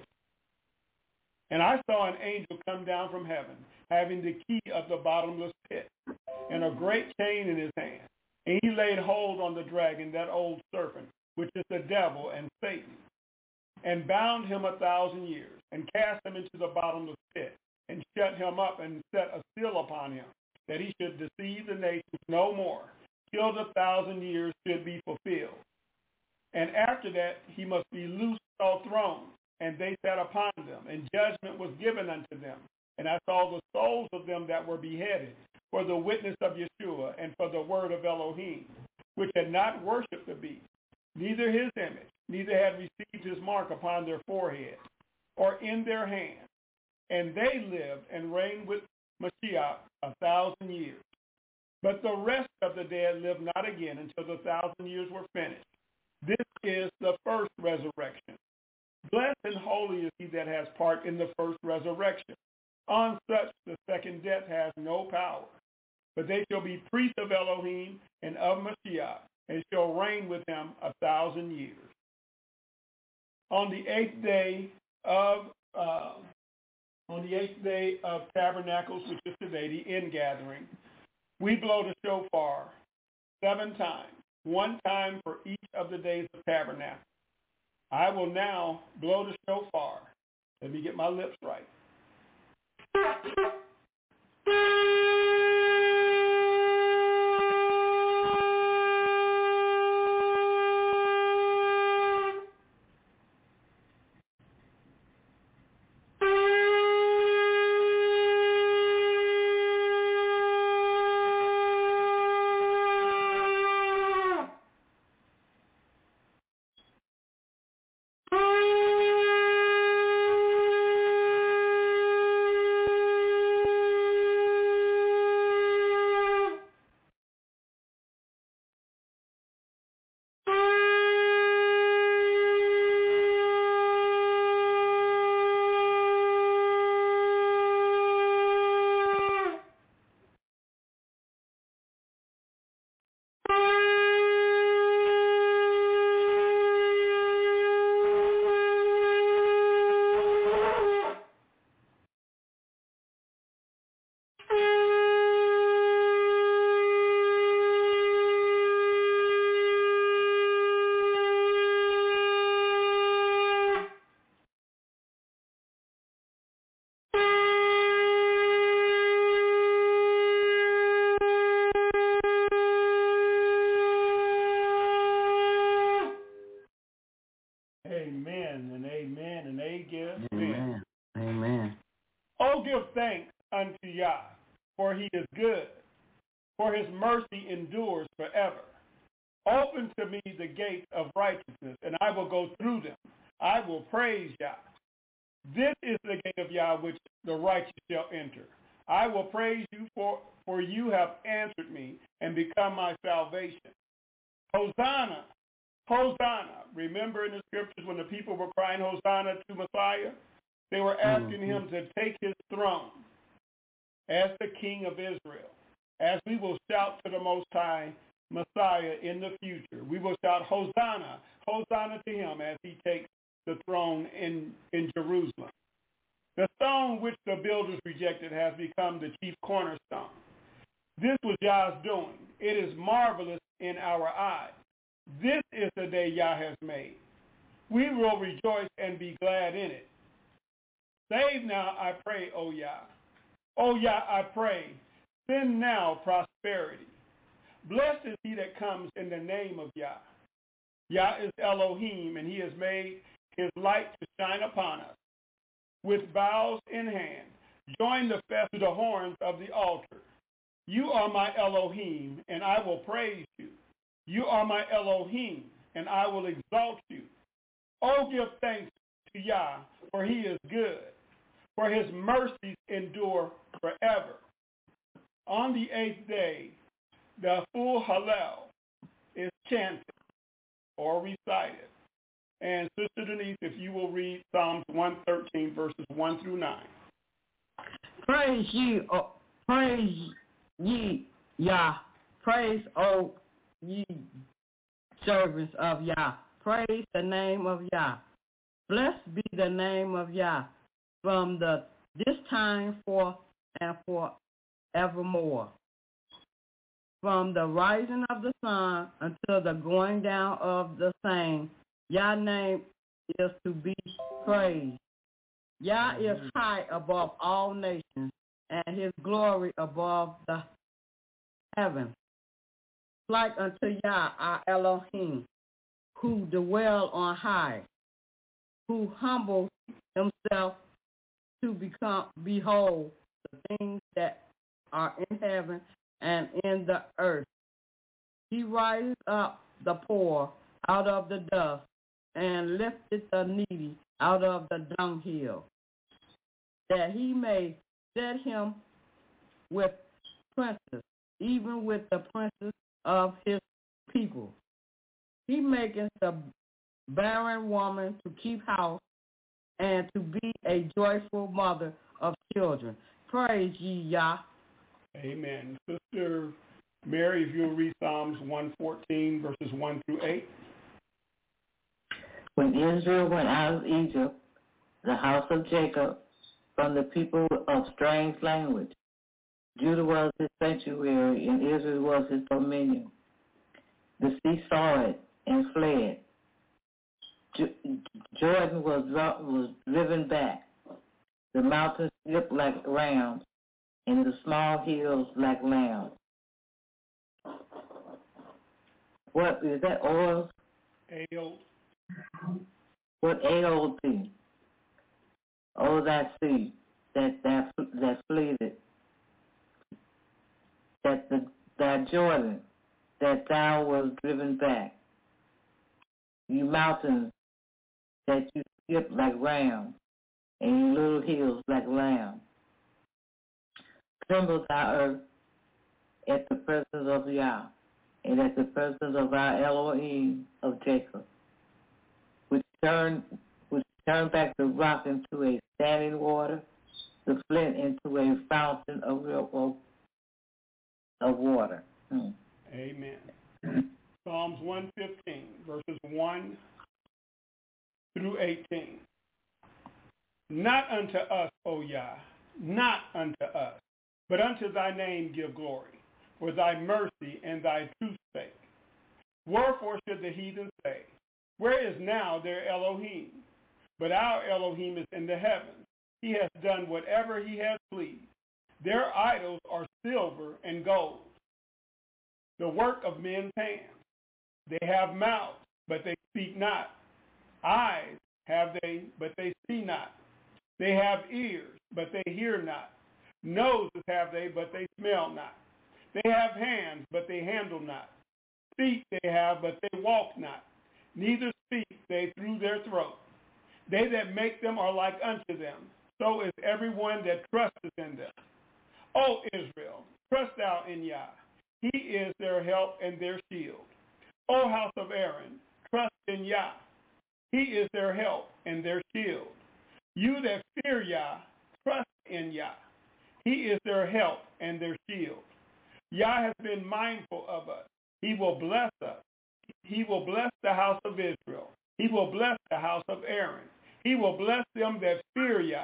And I saw an angel come down from heaven, having the key of the bottomless pit, and a great chain in his hand. And he laid hold on the dragon, that old serpent, which is the devil and Satan, and bound him a thousand years, and cast him into the bottomless pit, and shut him up, and set a seal upon him, that he should deceive the nations no more, till the thousand years should be fulfilled. And after that he must be loosed all thrones, and they sat upon them, and judgment was given unto them. And I saw the souls of them that were beheaded for the witness of Yeshua and for the word of Elohim, which had not worshipped the beast, neither his image, neither had received his mark upon their forehead or in their hand. And they lived and reigned with Mashiach a thousand years. But the rest of the dead lived not again until the thousand years were finished. This is the first resurrection. Blessed and holy is he that has part in the first resurrection. On such the second death has no power. But they shall be priests of Elohim and of Mashiach, and shall reign with him a thousand years. On the eighth day of uh, on the eighth day of Tabernacles, which is today, the ingathering, we blow the shofar seven times, one time for each of the days of Tabernacle. I will now blow the shofar. Let me get my lips right. Amen and amen and amen. Amen. Amen. Oh, give thanks unto Yah, for he is good, for his mercy endures forever. Open to me the gates of righteousness, and I will go through them. I will praise Yah. This is the gate of Yah which the righteous shall enter. I will praise you, for, for you have answered me and become my salvation. Hosanna, Hosanna. Remember in the scriptures when the people were crying Hosanna to Messiah? They were asking mm-hmm. him to take his throne as the King of Israel. As we will shout to the Most High Messiah in the future, we will shout Hosanna, Hosanna to him as he takes the throne in, in Jerusalem. The stone which the builders rejected has become the chief cornerstone. This was Yah's doing. It is marvelous in our eyes. This is the day Yah has made. We will rejoice and be glad in it. Save now, I pray, O Yah. O Yah, I pray, send now prosperity. Blessed is he that comes in the name of Yah. Yah is Elohim, and he has made his light to shine upon us. With boughs in hand, join the fest to the horns of the altar. You are my Elohim, and I will praise you. You are my Elohim, and I will exalt you. Oh, give thanks to Yah, for he is good, for his mercies endure forever. On the eighth day, the full Hallel is chanted or recited. And Sister Denise, if you will read Psalms one thirteen, verses one through nine. Praise ye, oh, praise ye, Yah. Praise, O ye servants of Yah. Praise the name of Yah. Blessed be the name of Yah from the this time forth and forevermore. From the rising of the sun until the going down of the same, Yah's name is to be praised. Yah is high above all nations, and his glory above the heavens. Like unto Yah our Elohim, who dwell on high, who humbles himself to become behold the things that are in heaven and in the earth. He rises up the poor out of the dust and lifted the needy out of the dunghill, that he may set him with princes, even with the princes of his people. He maketh the barren woman to keep house and to be a joyful mother of children. Praise ye Yah. Amen. Sister Mary, if you'll read Psalms one fourteen, verses one through eight. When Israel went out of Egypt, the house of Jacob, from the people of strange language, Judah was his sanctuary, and Israel was his dominion. The sea saw it and fled. Jordan was, was driven back. The mountains skipped like rams, and the small hills like lambs. What is that oil? Ale. What ailed thee? O that sea, that that that fleeted, that the that Jordan, that thou was driven back. You mountains, that you skip like rams, and you little hills like lambs. Tremble thou earth at the presence of Yah, and at the presence of our Elohim of Jacob, which turned which turned back the rock into a standing water, the flint into a fountain of real of water. Hmm. Amen. Psalms one fifteen, verses one through eighteen. Not unto us, O Yah, not unto us, but unto thy name give glory, for thy mercy and thy truth's sake. Wherefore should the heathen say, where is now their Elohim? But our Elohim is in the heavens. He has done whatever he has pleased. Their idols are silver and gold, the work of men's hands. They have mouths, but they speak not. Eyes have they, but they see not. They have ears, but they hear not. Noses have they, but they smell not. They have hands, but they handle not. Feet they have, but they walk not. Neither speak they through their throat. They that make them are like unto them. So is everyone that trusteth in them. O Israel, trust thou in Yah. He is their help and their shield. O house of Aaron, trust in Yah. He is their help and their shield. You that fear Yah, trust in Yah. He is their help and their shield. Yah has been mindful of us. He will bless us. He will bless the house of Israel. He will bless the house of Aaron. He will bless them that fear Yah,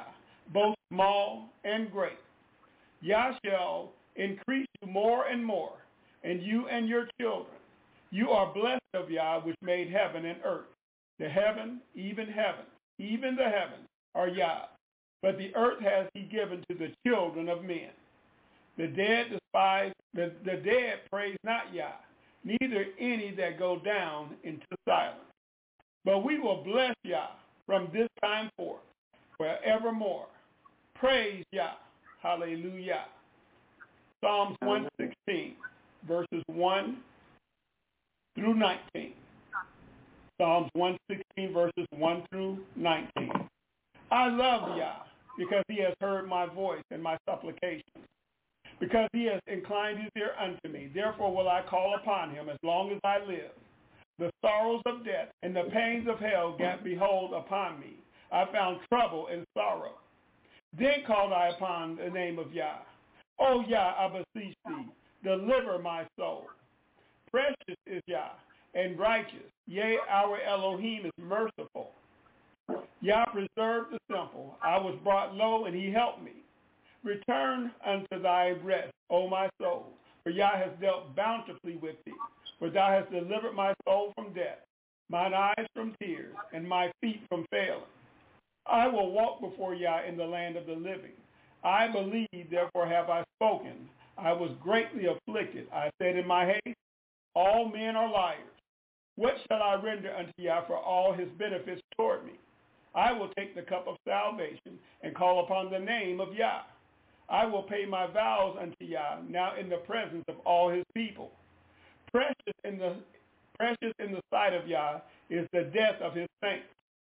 both small and great. Yah shall increase you more and more, and you and your children. You are blessed of Yah, which made heaven and earth. The heaven, even heaven, even the heavens are Yah, but the earth has he given to the children of men. The dead despise, the, the dead praise not Yah, neither any that go down into silence. But we will bless Yah from this time forth, forevermore. Praise Yah. Hallelujah. Psalms one sixteen, verses one through nineteen. Psalms one sixteen, verses one through nineteen. I love Yah because he has heard my voice and my supplications, because he has inclined his ear unto me. Therefore will I call upon him as long as I live. The sorrows of death and the pains of hell gat behold upon me. I found trouble and sorrow. Then called I upon the name of Yah. O Yah, I beseech thee, deliver my soul. Precious is Yah and righteous. Yea, our Elohim is merciful. Yah preserved the simple. I was brought low, and he helped me. Return unto thy rest, O my soul, for Yah has dealt bountifully with thee. For thou hast delivered my soul from death, mine eyes from tears, and my feet from failing. I will walk before Yah in the land of the living. I believe, therefore have I spoken. I was greatly afflicted. I said in my haste, all men are liars. What shall I render unto Yah for all his benefits toward me? I will take the cup of salvation and call upon the name of Yah. I will pay my vows unto Yah now in the presence of all his people. Precious in the precious in the sight of Yah is the death of his saints.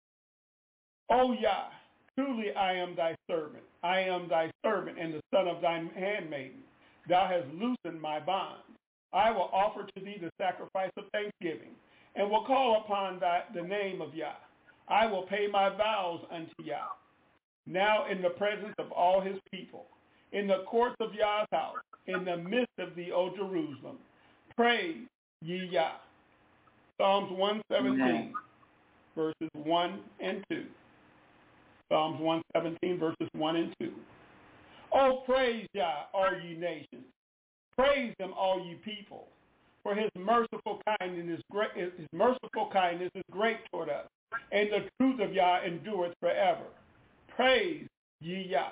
O Yah, truly I am thy servant. I am thy servant and the son of thine handmaiden. Thou hast loosened my bonds. I will offer to thee the sacrifice of thanksgiving, and will call upon thy, the name of Yah. I will pay my vows unto Yah, now in the presence of all his people, in the courts of Yah's house, in the midst of thee, O Jerusalem. Praise ye Yah. Psalms one seventeen, verses one and two. Psalms one seventeen, verses one and two. Oh, praise Yah, all ye nations. Praise him, all ye people. For his merciful kindness is great. His merciful kindness is great toward us, and the truth of Yah endureth forever. Praise ye Yah.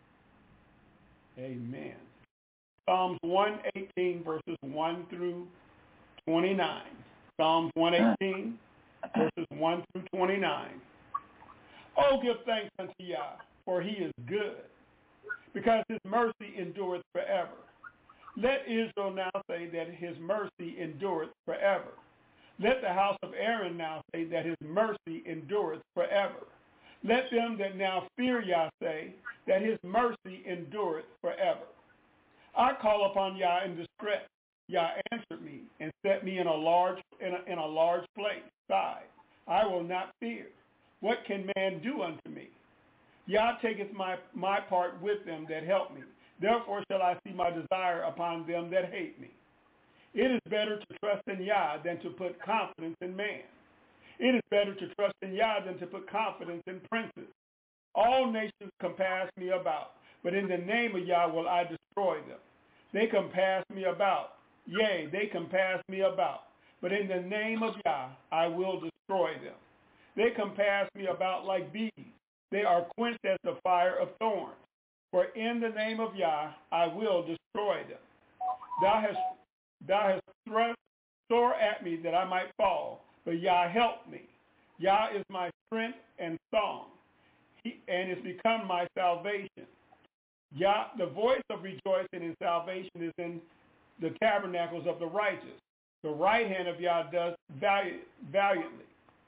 Amen. Psalms one eighteen, verses one through twenty-nine. Psalms one eighteen, verses one through twenty-nine. Oh, give thanks unto Yah, for he is good, because his mercy endureth forever. Let Israel now say that his mercy endureth forever. Let the house of Aaron now say that his mercy endureth forever. Let them that now fear Yah say that his mercy endureth forever. I call upon Yah in distress. Yah answered me and set me in a large in a, in a large place. Side. I will not fear. What can man do unto me? Yah taketh my, my part with them that help me. Therefore shall I see my desire upon them that hate me. It is better to trust in Yah than to put confidence in man. It is better to trust in Yah than to put confidence in princes. All nations compass me about, but in the name of Yah will I destroy them. They compass me about, yea, they compass me about, but in the name of Yah I will destroy them. They compass me about like bees. They are quenched as the fire of thorns. For in the name of Yah I will destroy them. Thou hast, thou hast thrust sore at me that I might fall, but Yah helped me. Yah is my strength and song, he, and is become my salvation. Yah, the voice of rejoicing and salvation is in the tabernacles of the righteous. The right hand of Yah does valiantly.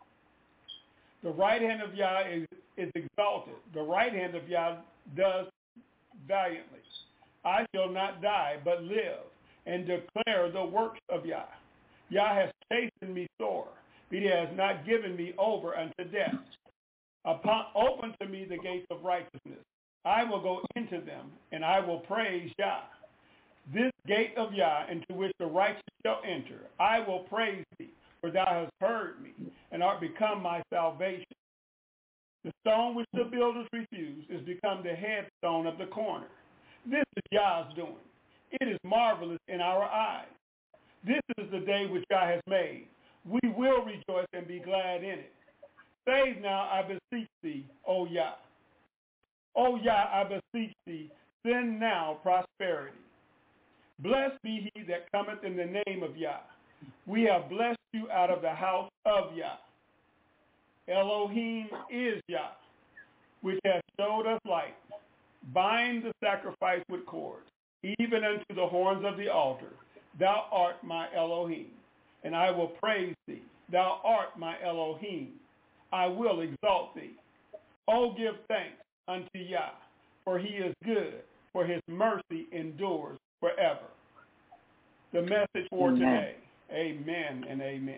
The right hand of Yah is, is exalted. The right hand of Yah does valiantly. I shall not die, but live, and declare the works of Yah. Yah has chastened me sore, but he has not given me over unto death. Upon, open to me the gates of righteousness. I will go into them, and I will praise Yah. This gate of Yah into which the righteous shall enter, I will praise thee, for thou hast heard me, and art become my salvation. The stone which the builders refused is become the headstone of the corner. This is Yah's doing. It is marvelous in our eyes. This is the day which Yah has made. We will rejoice and be glad in it. Save now, I beseech thee, O Yah. O Yah, I beseech thee, send now prosperity. Blessed be he that cometh in the name of Yah. We have blessed you out of the house of Yah. Elohim is Yah, which has showed us light. Bind the sacrifice with cords, even unto the horns of the altar. Thou art my Elohim, and I will praise thee. Thou art my Elohim. I will exalt thee. Oh, give thanks unto Yah, for he is good, for his mercy endures forever. The message for amen. Today, amen and amen.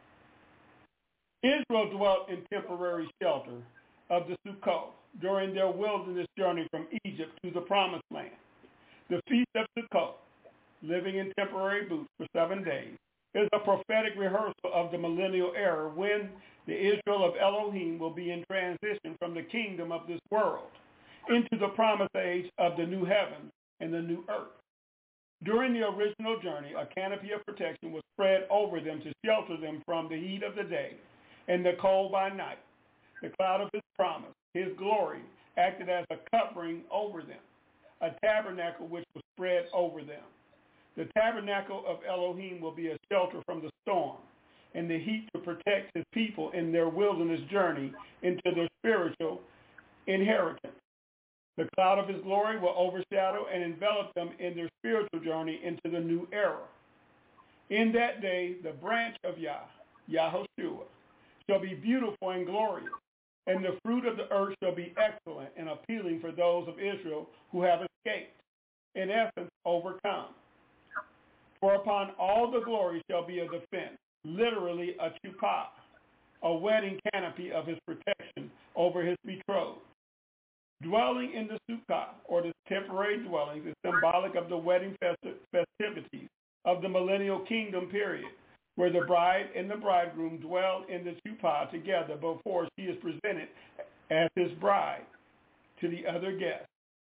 Israel dwelt in temporary shelter of the Sukkot during their wilderness journey from Egypt to the Promised Land. The Feast of Sukkot, living in temporary booths for seven days, is a prophetic rehearsal of the millennial era when the Israel of Elohim will be in transition from the kingdom of this world into the promised age of the new heavens and the new earth. During the original journey, a canopy of protection was spread over them to shelter them from the heat of the day and the cold by night. The cloud of his promise, his glory, acted as a covering over them, a tabernacle which was spread over them. The tabernacle of Elohim will be a shelter from the storm and the heat to protect his people in their wilderness journey into their spiritual inheritance. The cloud of his glory will overshadow and envelop them in their spiritual journey into the new era. In that day, the branch of Yah, Yahushua, shall be beautiful and glorious, and the fruit of the earth shall be excellent and appealing for those of Israel who have escaped, in essence, overcome. For upon all the glory shall be a defense, literally a chuppah, a wedding canopy of his protection over his betrothed. Dwelling in the sukkah, or the temporary dwellings, is symbolic of the wedding festi- festivities of the millennial kingdom period, where the bride and the bridegroom dwell in the chuppah together before she is presented as his bride to the other guests.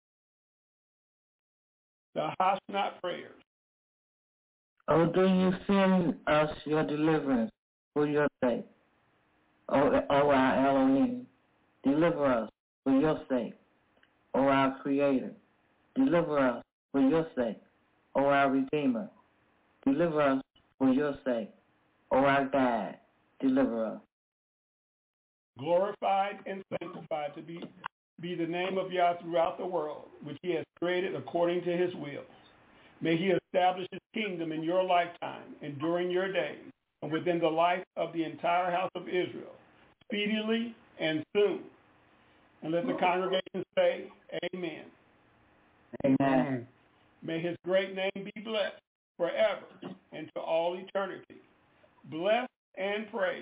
The Hashnat prayers. Oh, do you send us your deliverance for your sake? O, o our Elohim, deliver us for your sake. O our Creator, deliver us for your sake. O our Redeemer, deliver us for your sake. O our God, deliver us. Glorified and sanctified to be, be the name of Yah throughout the world, which he has created according to his will. May he establish his kingdom in your lifetime and during your days and within the life of the entire house of Israel, speedily and soon. And let the congregation say, amen. Amen. May his great name be blessed forever and to all eternity. Blessed and praised.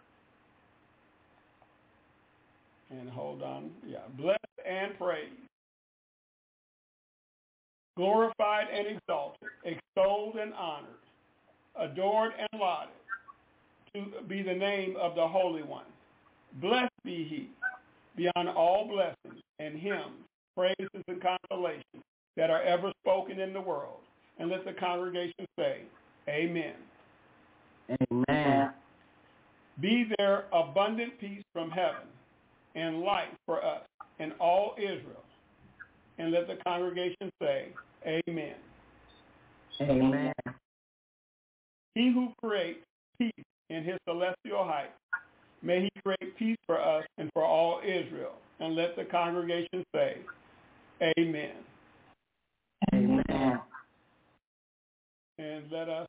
And hold on. Yeah. Blessed and praised. Glorified and exalted, extolled and honored, adored and lauded, to be the name of the Holy One. Blessed be he, beyond all blessings and hymns, praises and consolations that are ever spoken in the world. And let the congregation say, amen. Amen. Be there abundant peace from heaven and light for us and all Israel. And let the congregation say, amen. Amen. He who creates peace in his celestial height, may he create peace for us and for all Israel. And let the congregation say, amen. Amen. And let us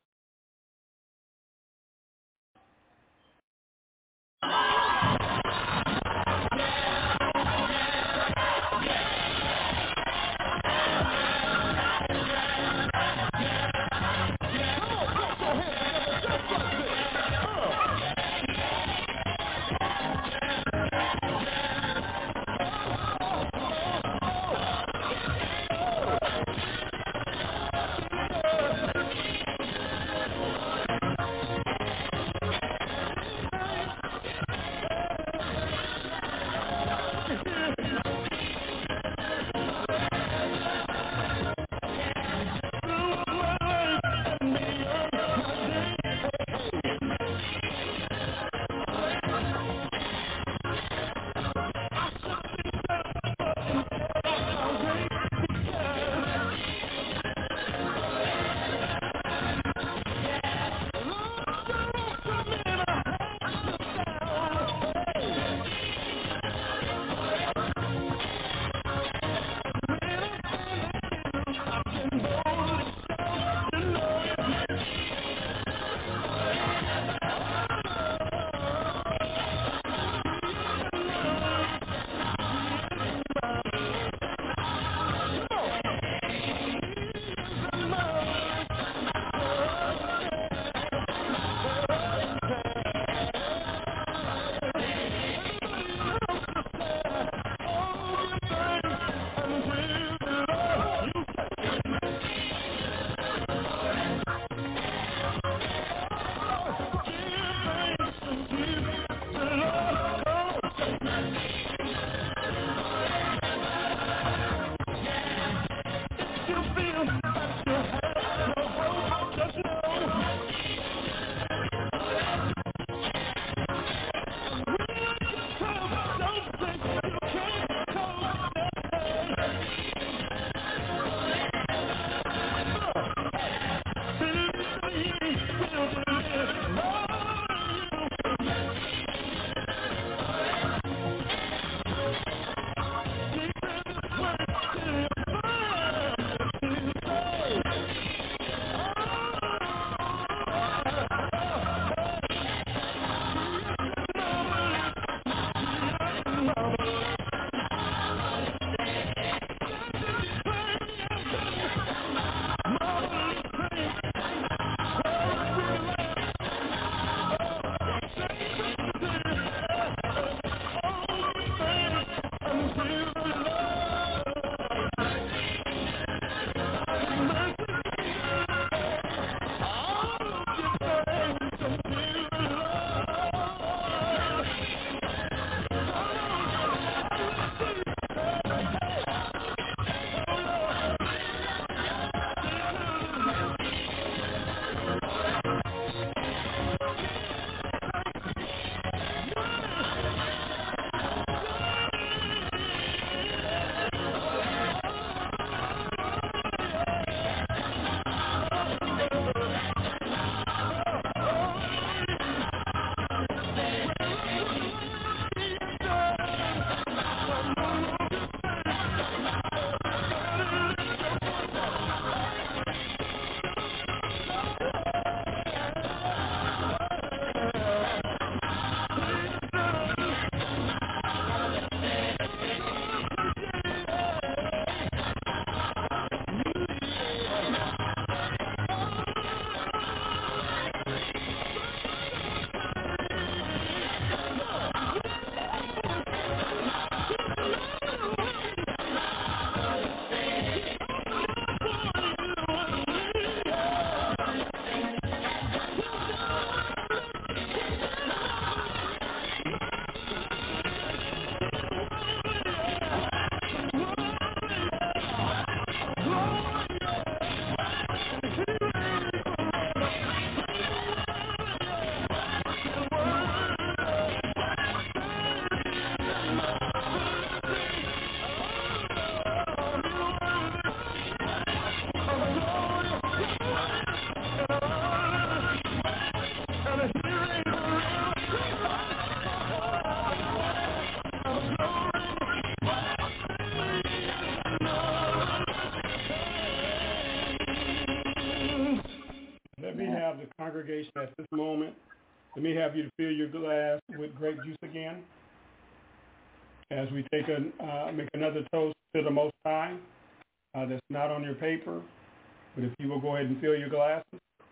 the congregation at this moment, let me have you to fill your glass with grape juice again as we take a, uh, make another toast to the Most High. Uh, that's not on your paper, but if you will go ahead and fill your glasses.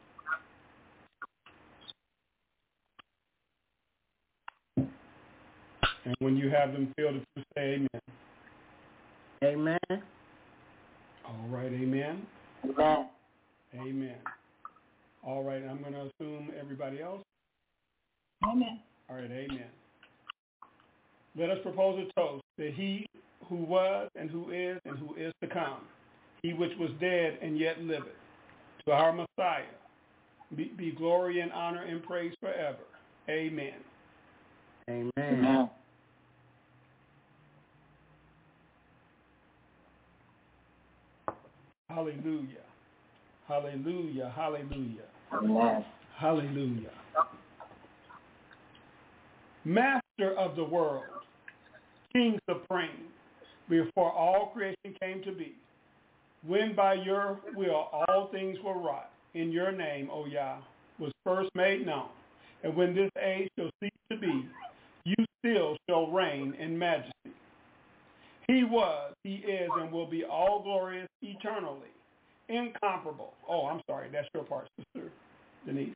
And when you have them filled, if you say amen. Amen. All right, amen. Amen. Amen. All right, I'm going to assume everybody else. Amen. All right, amen. Let us propose a toast that he who was and who is and who is to come, he which was dead and yet liveth, to our Messiah, be, be glory and honor and praise forever. Amen. Amen. Amen. Hallelujah. Hallelujah. Hallelujah. Amen. Hallelujah. Master of the world, King supreme, before all creation came to be, when by your will all things were wrought, in your name, O Yah, was first made known, and when this age shall cease to be, you still shall reign in majesty. He was, he is, and will be all glorious eternally, incomparable. Oh, I'm sorry, that's your part, Sister Denise.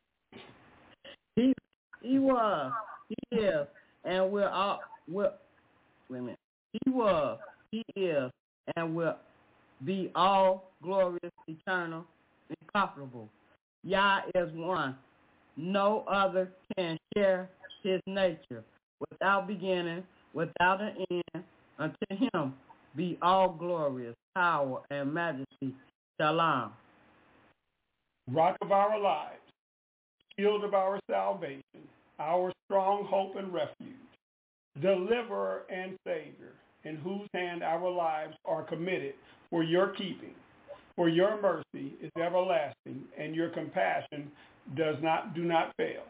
He he was, he is, and will all will wait a minute. He was, he is, and will be all glorious, eternal, incomparable. Yah is one. No other can share his nature. Without beginning, without an end, unto him be all glorious, power, and majesty. Shalom. Rock of our lives, shield of our salvation, our strong hope and refuge, deliverer and savior, in whose hand our lives are committed for your keeping. For your mercy is everlasting, and your compassion does not do not fail.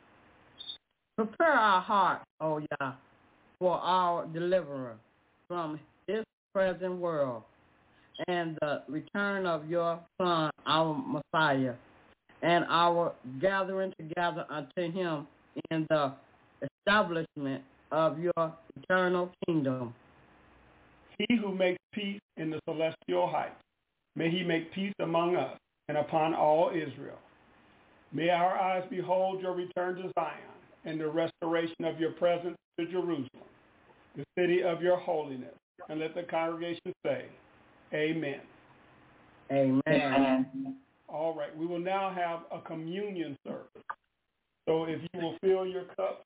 Prepare our hearts, O Yah, for our deliverer from this present world, and the return of your Son, our Messiah, and our gathering together unto him in the establishment of your eternal kingdom. He who makes peace in the celestial heights, may he make peace among us and upon all Israel. May our eyes behold your return to Zion and the restoration of your presence to Jerusalem, the city of your holiness. And let the congregation say, Amen. Amen. Amen. All right, we will now have a communion service. So if you will fill your cup.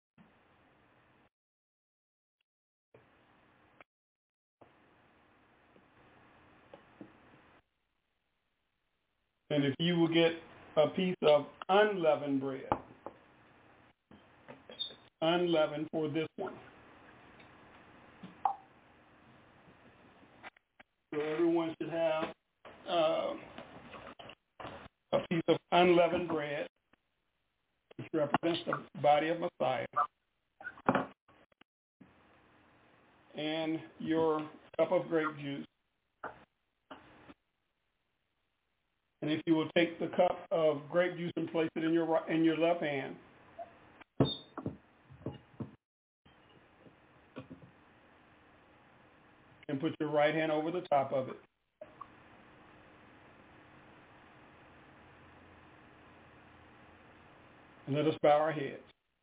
And if you will get a piece of unleavened bread, unleavened for this one. So everyone should have uh, a piece of unleavened bread, which represents the body of Messiah, and your cup of grape juice. And if you will take the cup of grape juice and place it in your in your left hand, and put your right hand over the top of it. And let us bow our heads.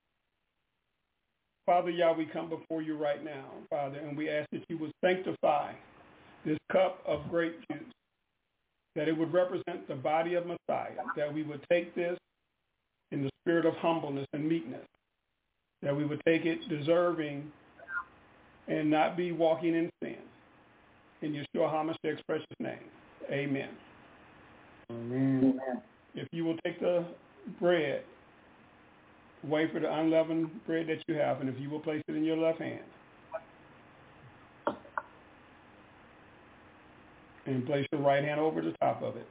Father Yah, we come before you right now, Father, and we ask that you would sanctify this cup of grape juice, that it would represent the body of Messiah, that we would take this in the spirit of humbleness and meekness, that we would take it deserving and not be walking in sin. In Yeshua HaMashiach's precious name, amen. Amen. If you will take the bread, wafer, the unleavened bread that you have, and if you will place it in your left hand, and place your right hand over the top of it.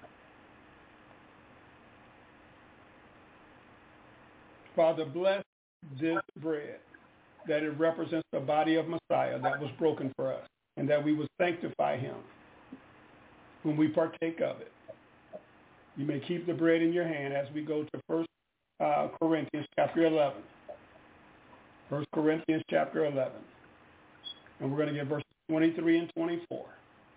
Father, bless this bread, that it represents the body of Messiah that was broken for us, and that we would sanctify him when we partake of it. You may keep the bread in your hand as we go to First uh, Corinthians chapter eleven. First Corinthians chapter eleven. And we're going to get verses twenty-three and twenty-four.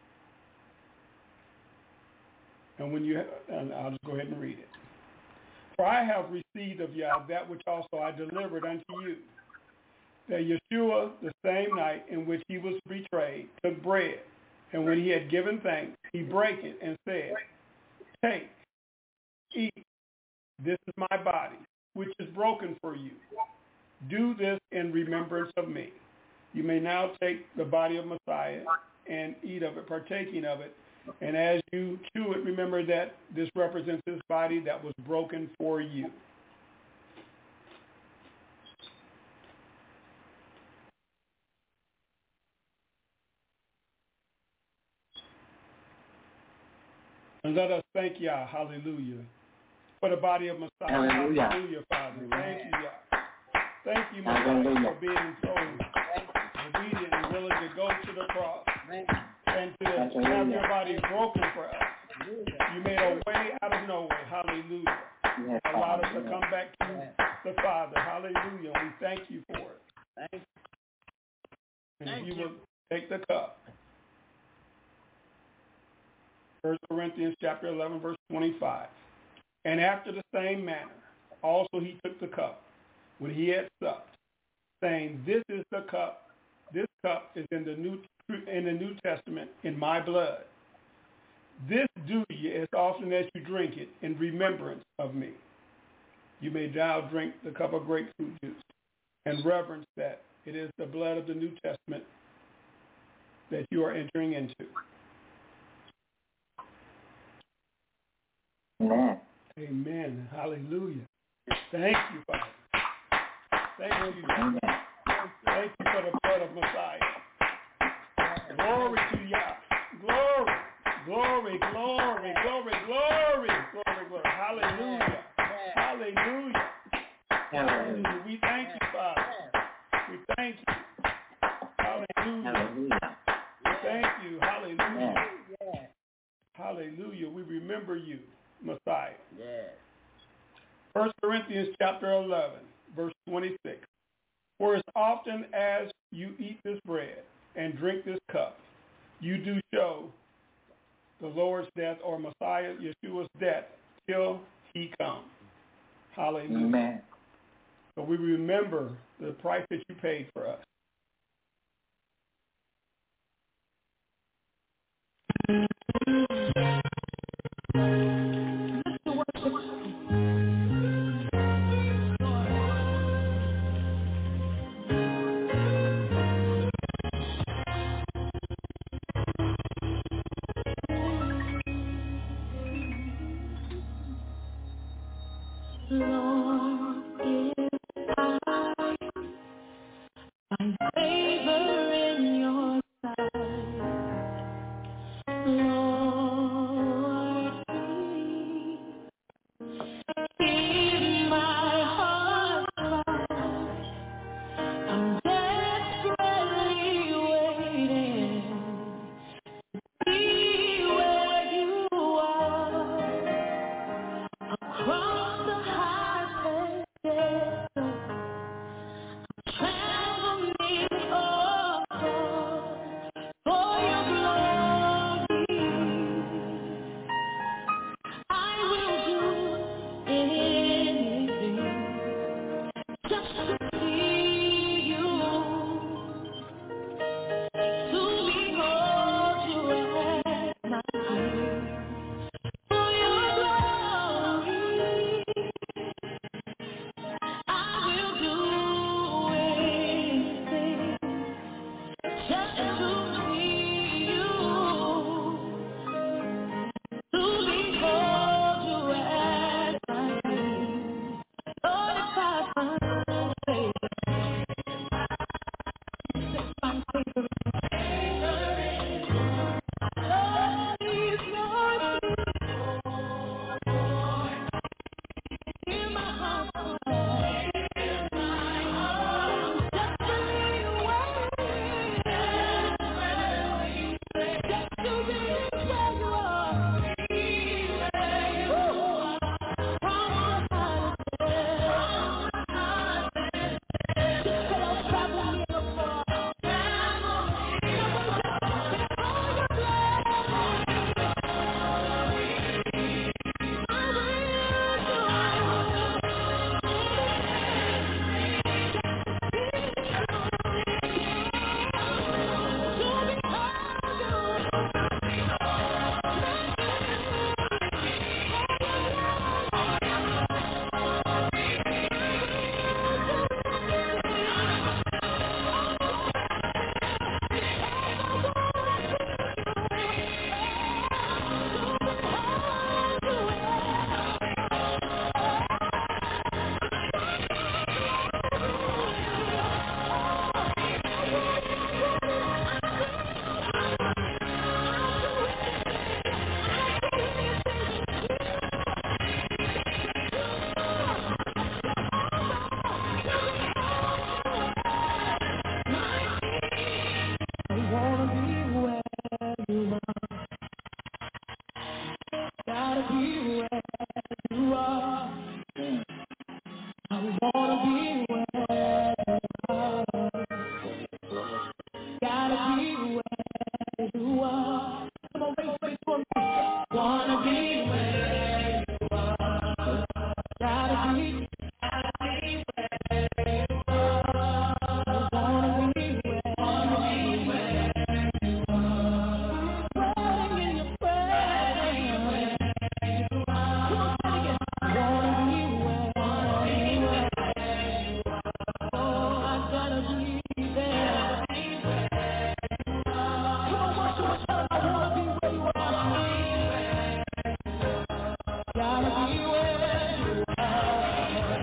And when you, and I'll just go ahead and read it. For I have received of Yah that which also I delivered unto you, that Yeshua, the same night in which he was betrayed, took bread, and when he had given thanks, he brake it and said, Take, eat, this is my body, which is broken for you. Do this in remembrance of me. You may now take the body of Messiah and eat of it, partaking of it. And as you chew it, remember that this represents his body that was broken for you. And let us thank Yah, hallelujah, for the body of Messiah. Hallelujah, hallelujah Father. Thank you, Yah. Thank you, Messiah, for being so obedient and willing to go to the cross and to have your body broken for us. You made a way out of no way. Hallelujah. Yes, Allowed us to come back to the Father. Hallelujah. We thank you for it. Thank And Thank if you you. will take the cup. First Corinthians chapter eleven, verse twenty-five. And after the same manner, also he took the cup when he had supped, saying, This is the cup. This cup is in the New in the New Testament in my blood. This do ye as often as you drink it in remembrance of me. You may now drink the cup of grapefruit juice and reverence that it is the blood of the New Testament that you are entering into. Amen. Amen. Hallelujah. Thank you, Father. Thank you. Amen. Thank you for the blood of Messiah. Glory to Yah. Glory. Glory, glory, glory, glory, glory, glory. Hallelujah. Hallelujah. Hallelujah. We thank you, Father. We thank you. Hallelujah. Hallelujah. We thank you. Hallelujah. Yeah. Hallelujah. We remember you, Messiah. Yeah. First Corinthians chapter eleven, verse twenty-six. For as often as you eat this bread and drink this cup, you do show the Lord's death, or Messiah, Yeshua's death, till he comes. Hallelujah. Amen. So we remember the price that you paid for us. Lord, if I find favor in your sight, Lord, please hear my heart's cry. I'm desperately waiting. Be where you are, across the highway. Gotta be where you are. I wanna be where you are. Gotta be where you are. Come on, wait, wait for me. Wanna be where you are. Gotta be, gotta be where you are. Wanna be where, wanna be where you are. Sweating in your presence. Come on, say it again. Wanna be where, wanna be where you are. Oh, I gotta be there. Come on, watch your son. I wanna be where you are. Gotta be where you are.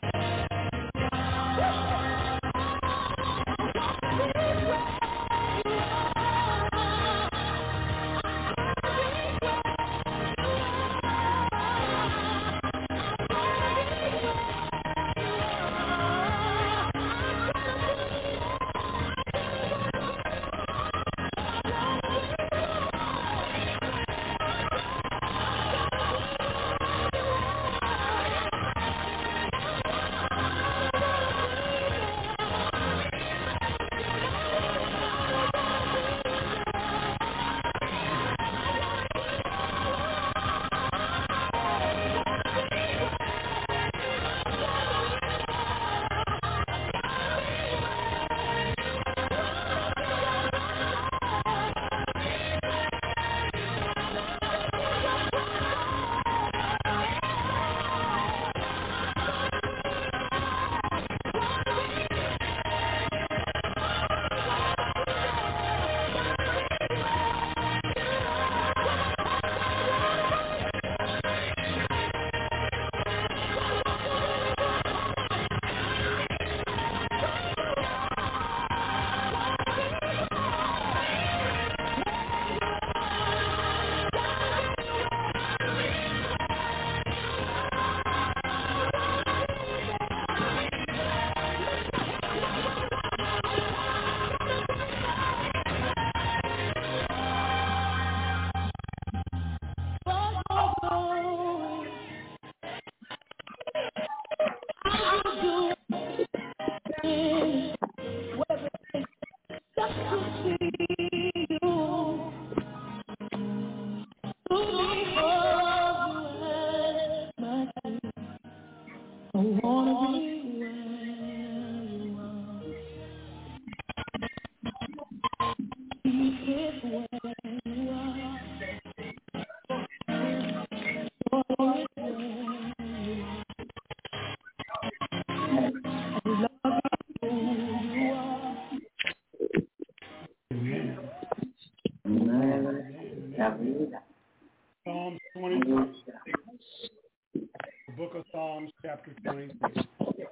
Psalms twenty-three. The book of Psalms, chapter twenty-three.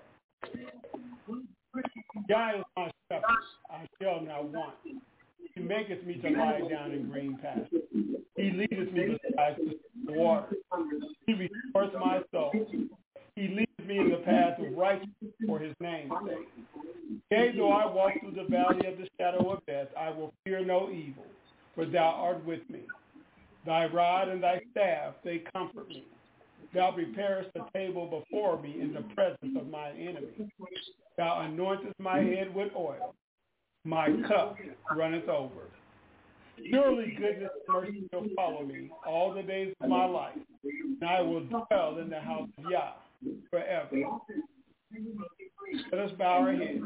Yah is my shepherd, I shall not want. He maketh me to lie down in green pastures. He leadeth me beside the water. He restores my soul. He leads me in the path of righteousness for his name's sake. Yea, though I walk through the valley of the shadow of death, I will fear no evil, for thou art with me. Thy rod and thy staff, they comfort me. Thou preparest a table before me in the presence of my enemies. Thou anointest my head with oil. My cup runneth over. Surely goodness and mercy shall follow me all the days of my life, and I will dwell in the house of Yah forever. Let us bow our heads.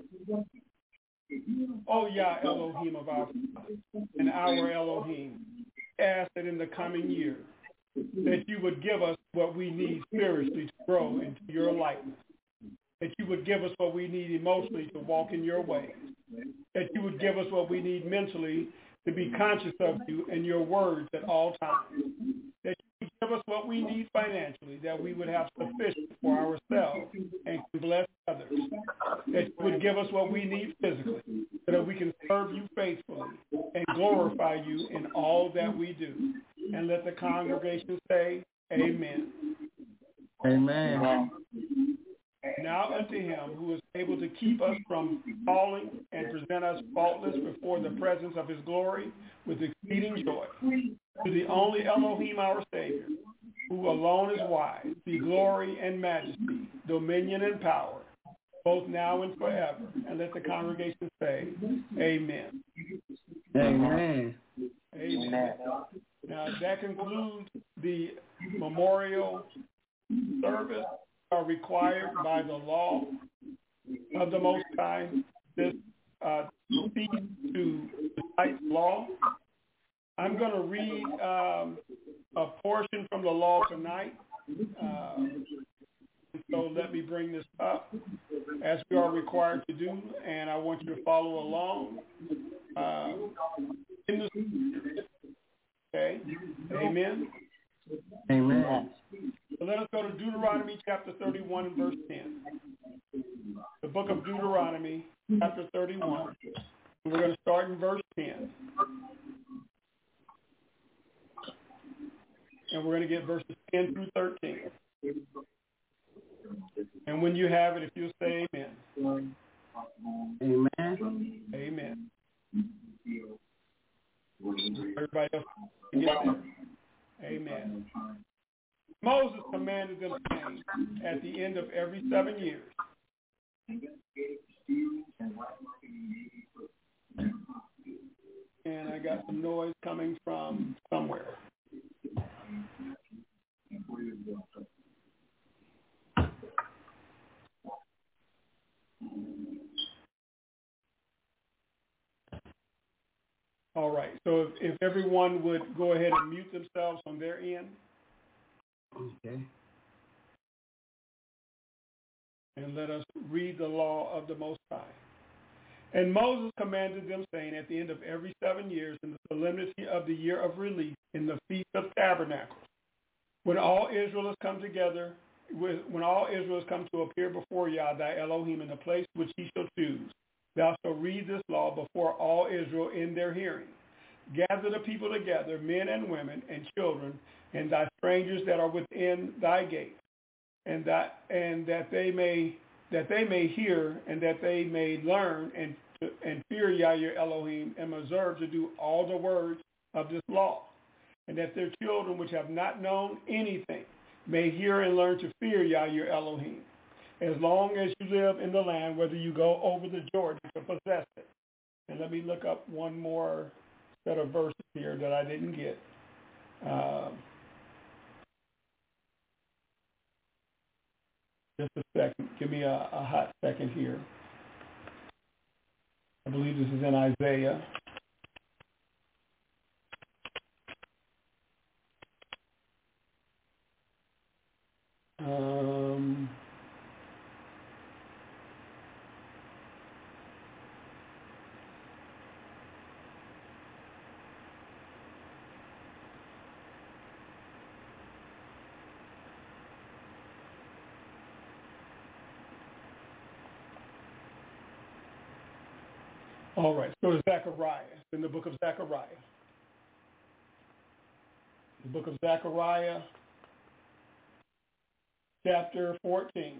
O Yah Elohim of our fathers, and our Elohim, ask that in the coming year that you would give us what we need spiritually to grow into your likeness, that you would give us what we need emotionally to walk in your ways, that you would give us what we need mentally to be conscious of you and your words at all times, that you would give us what we need financially, that we would have sufficient for ourselves and can bless others, that you would give us what we need physically, so that we can serve you faithfully and glorify you in all that we do. And let the congregation say, Amen. Amen. Now unto him who is able to keep us from falling and present us faultless before the presence of his glory with exceeding joy, to the only Elohim our Savior, alone is wise, be glory and majesty, dominion and power, both now and forever. And let the congregation say, amen. Amen. Amen. Now, that concludes the memorial service are required by the law of the Most High. This uh, speaks to the law. I'm going to read um, a portion from the law tonight. Uh, so let me bring this up as we are required to do, and I want you to follow along uh, in the okay. Amen. Amen. So let us go to Deuteronomy chapter thirty-one and verse ten. The book of Deuteronomy chapter thirty-one. We're going to start in verse ten. And we're going to get verses ten through thirteen. And when you have it, if you'll say amen. Amen. Amen. Everybody else can get there. Amen. Moses commanded them, saying, at the end of every seven years, and I got some noise coming from somewhere. All right. So if, if everyone would go ahead and mute themselves on their end. Okay. And let us read the law of the Most High. And Moses commanded them, saying, at the end of every seven years, in the solemnity of the year of release, in the Feast of Tabernacles, when all Israel has come together, when all Israel has come to appear before Yah, thy Elohim, in the place which he shall choose, thou shalt read this law before all Israel in their hearing. Gather the people together, men and women and children, and thy strangers that are within thy gates, and that and that they may that they may hear, and that they may learn and and fear Yah your Elohim, and observe to do all the words of this law, and that their children which have not known anything may hear and learn to fear Yah your Elohim, as long as you live in the land, whether you go over the Jordan to possess it. And let me look up one more set of verses here that I didn't get. Uh, just a second. Give me a, a hot second here. I believe this is in Isaiah. Um... All right, so to Zechariah, in the book of Zechariah. The book of Zechariah, chapter fourteen.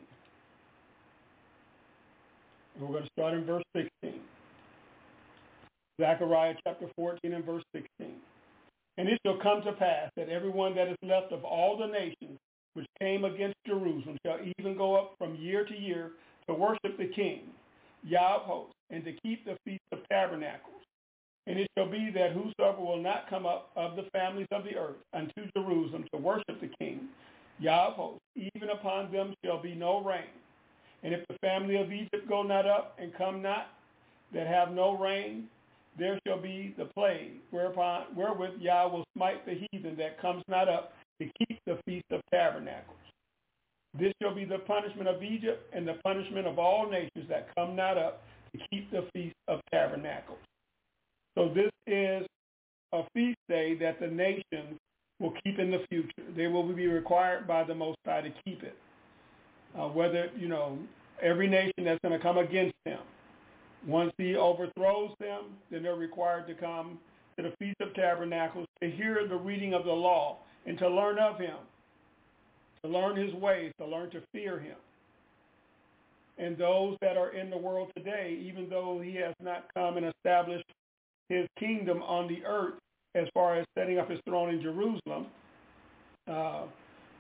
And we're going to start in verse sixteen. Zechariah chapter fourteen and verse sixteen. And it shall come to pass that everyone that is left of all the nations which came against Jerusalem shall even go up from year to year to worship the King, Yah of hosts, and to keep the Feast of Tabernacles. And it shall be that whosoever will not come up of the families of the earth unto Jerusalem to worship the King, Yah of hosts, even upon them shall be no rain. And if the family of Egypt go not up and come not, that have no rain, there shall be the plague, whereupon wherewith Yah will smite the heathen that comes not up to keep the Feast of Tabernacles. This shall be the punishment of Egypt and the punishment of all nations that come not up to keep the Feast of Tabernacles. So this is a feast day that the nations will keep in the future. They will be required by the Most High to keep it. Uh, whether, you know, every nation that's going to come against them, once he overthrows them, then they're required to come to the Feast of Tabernacles to hear the reading of the law and to learn of him, to learn his ways, to learn to fear him. And those that are in the world today, even though he has not come and established his kingdom on the earth as far as setting up his throne in Jerusalem, uh,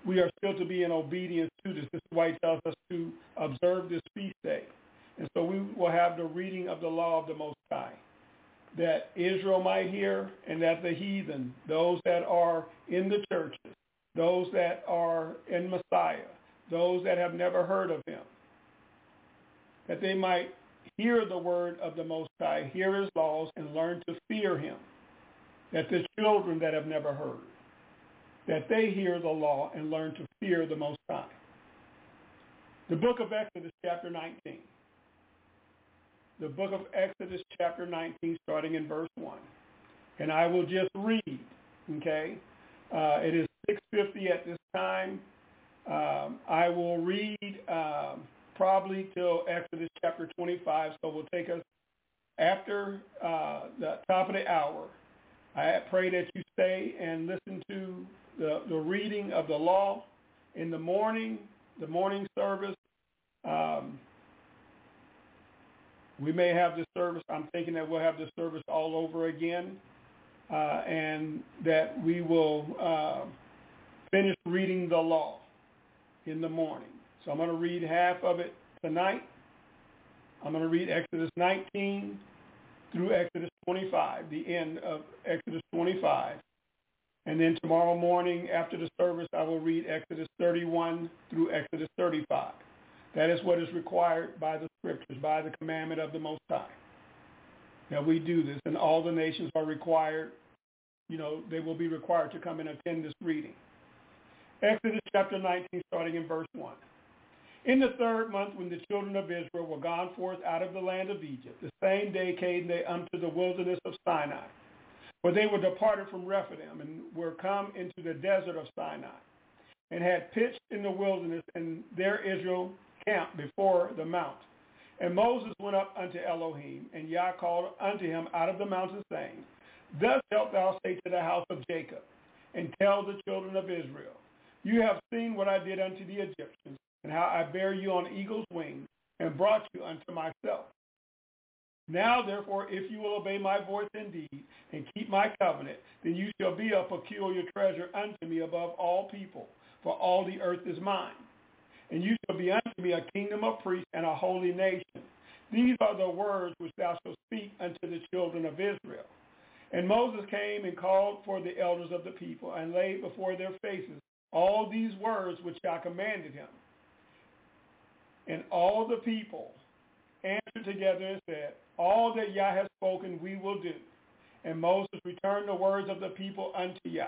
we are still to be in obedience to this. This is why he tells us to observe this feast day. And so we will have the reading of the law of the Most High, that Israel might hear, and that the heathen, those that are in the churches, those that are in Messiah, those that have never heard of him, that they might hear the word of the Most High, hear his laws, and learn to fear him. That the children that have never heard, that they hear the law and learn to fear the Most High. The book of Exodus, chapter nineteen. The book of Exodus, chapter nineteen, starting in verse one. And I will just read, okay? Uh, it is six fifty at this time. Um, I will read um, probably till Exodus chapter twenty-five, so it will take us after uh, the top of the hour. I pray that you stay and listen to the, the reading of the law in the morning, the morning service. Um, we may have this service, I'm thinking that we'll have this service all over again, uh, and that we will uh, finish reading the law in the morning. So I'm going to read half of it tonight. I'm going to read Exodus nineteen through Exodus twenty-five, the end of Exodus twenty-five. And then tomorrow morning after the service, I will read Exodus thirty-one through Exodus thirty-five. That is what is required by the scriptures, by the commandment of the Most High. That we do this, and all the nations are required, you know, they will be required to come and attend this reading. Exodus chapter nineteen, starting in verse one. In the third month, when the children of Israel were gone forth out of the land of Egypt, the same day came they unto the wilderness of Sinai. For they were departed from Rephidim, and were come into the desert of Sinai, and had pitched in the wilderness, and there Israel camped before the mount. And Moses went up unto Elohim, and Yah called unto him out of the mountain, saying, Thus shalt thou say to the house of Jacob, and tell the children of Israel, You have seen what I did unto the Egyptians, and how I bare you on eagle's wings, and brought you unto myself. Now, therefore, if you will obey my voice indeed, and keep my covenant, then you shall be a peculiar treasure unto me above all people, for all the earth is mine. And you shall be unto me a kingdom of priests and a holy nation. These are the words which thou shalt speak unto the children of Israel. And Moses came and called for the elders of the people, and laid before their faces all these words which Yah commanded him. And all the people answered together and said, All that Yah has spoken we will do. And Moses returned the words of the people unto Yah.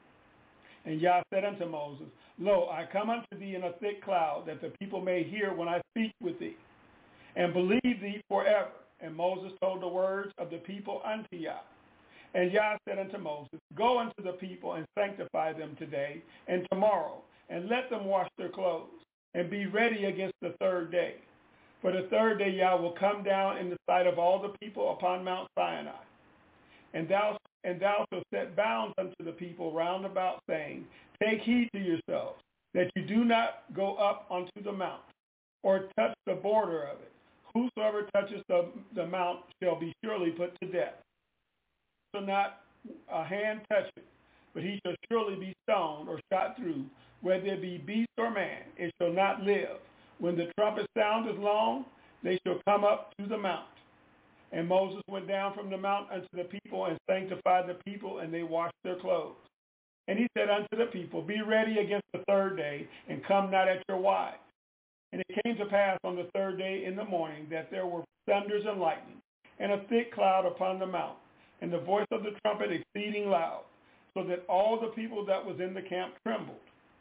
And Yah said unto Moses, Lo, I come unto thee in a thick cloud, that the people may hear when I speak with thee, and believe thee forever. And Moses told the words of the people unto Yah. And Yah said unto Moses, Go unto the people and sanctify them today and tomorrow, and let them wash their clothes, and be ready against the third day. For the third day Yah will come down in the sight of all the people upon Mount Sinai. And thou, and thou shalt set bounds unto the people round about, saying, Take heed to yourselves, that you do not go up unto the mount, or touch the border of it. Whosoever touches the, the mount shall be surely put to death. Shall not a hand touch it, but he shall surely be stoned or shot through, whether it be beast or man, it shall not live. When the trumpet sound is long, they shall come up to the mount. And Moses went down from the mount unto the people, and sanctified the people, and they washed their clothes. And he said unto the people, Be ready against the third day, and come not at your wives. And it came to pass on the third day in the morning, that there were thunders and lightning, and a thick cloud upon the mount, and the voice of the trumpet exceeding loud, so that all the people that was in the camp trembled.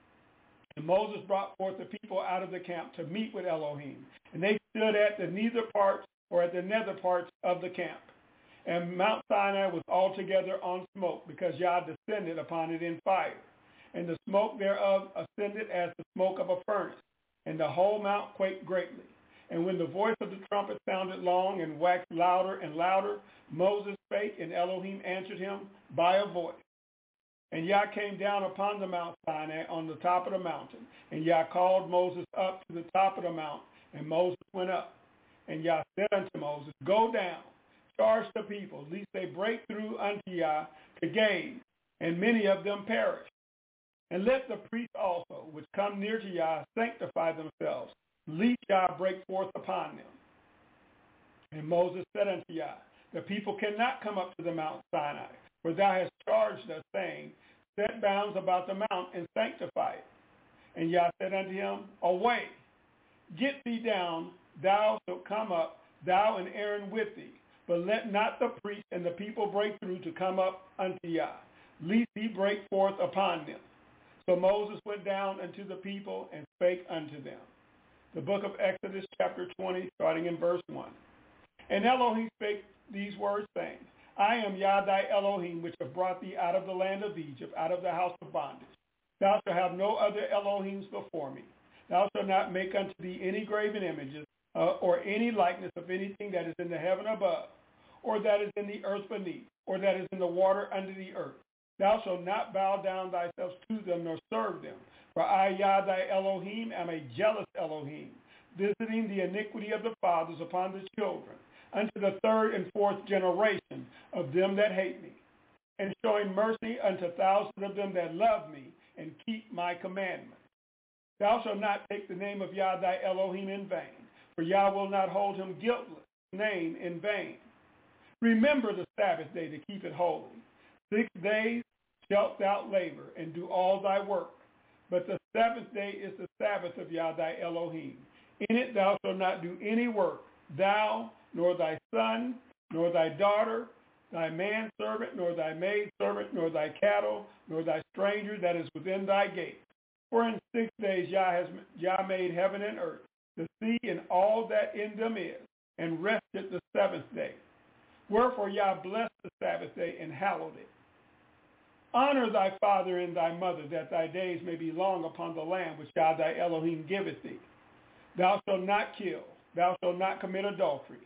And Moses brought forth the people out of the camp to meet with Elohim. And they stood at the neither parts or at the nether parts of the camp. And Mount Sinai was altogether on smoke, because Yah descended upon it in fire. And the smoke thereof ascended as the smoke of a furnace. And the whole mount quaked greatly. And when the voice of the trumpet sounded long and waxed louder and louder, Moses spake, and Elohim answered him by a voice. And Yah came down upon the Mount Sinai on the top of the mountain. And Yah called Moses up to the top of the mount, and Moses went up. And Yah said unto Moses, Go down, charge the people, lest they break through unto Yah to gaze, and many of them perish. And let the priests also, come near to Yah sanctify themselves, lest Yah break forth upon them. And Moses said unto Yah, the people cannot come up to the Mount Sinai, for thou hast charged us, saying, set bounds about the mount and sanctify it. And Yah said unto him, away, get thee down, thou shalt come up, thou and Aaron with thee. But let not the priest and the people break through to come up unto Yah, lest he break forth upon them. So Moses went down unto the people and spake unto them. The book of Exodus chapter twenty, starting in verse one. And Elohim spake these words, saying, I am Yah thy Elohim, which have brought thee out of the land of Egypt, out of the house of bondage. Thou shalt have no other Elohims before me. Thou shalt not make unto thee any graven images, uh, or any likeness of anything that is in the heaven above, or that is in the earth beneath, or that is in the water under the earth. Thou shalt not bow down thyself to them, nor serve them. For I, Yah thy Elohim, am a jealous Elohim, visiting the iniquity of the fathers upon the children, unto the third and fourth generation of them that hate me, and showing mercy unto thousands of them that love me, and keep my commandments. Thou shalt not take the name of Yah thy Elohim in vain, for Yah will not hold him guiltless name in vain. Remember the Sabbath day to keep it holy. Six days shalt thou labor and do all thy work, but the seventh day is the Sabbath of Yah thy Elohim. In it thou shalt not do any work, thou, nor thy son, nor thy daughter, thy manservant, nor thy maidservant, nor thy cattle, nor thy stranger that is within thy gate. For in six days Yah has Yah made heaven and earth, the sea and all that in them is, and rested the seventh day. Wherefore Yah blessed the Sabbath day and hallowed it. Honor thy father and thy mother, that thy days may be long upon the land which Yah thy Elohim giveth thee. Thou shalt not kill. Thou shalt not commit adultery.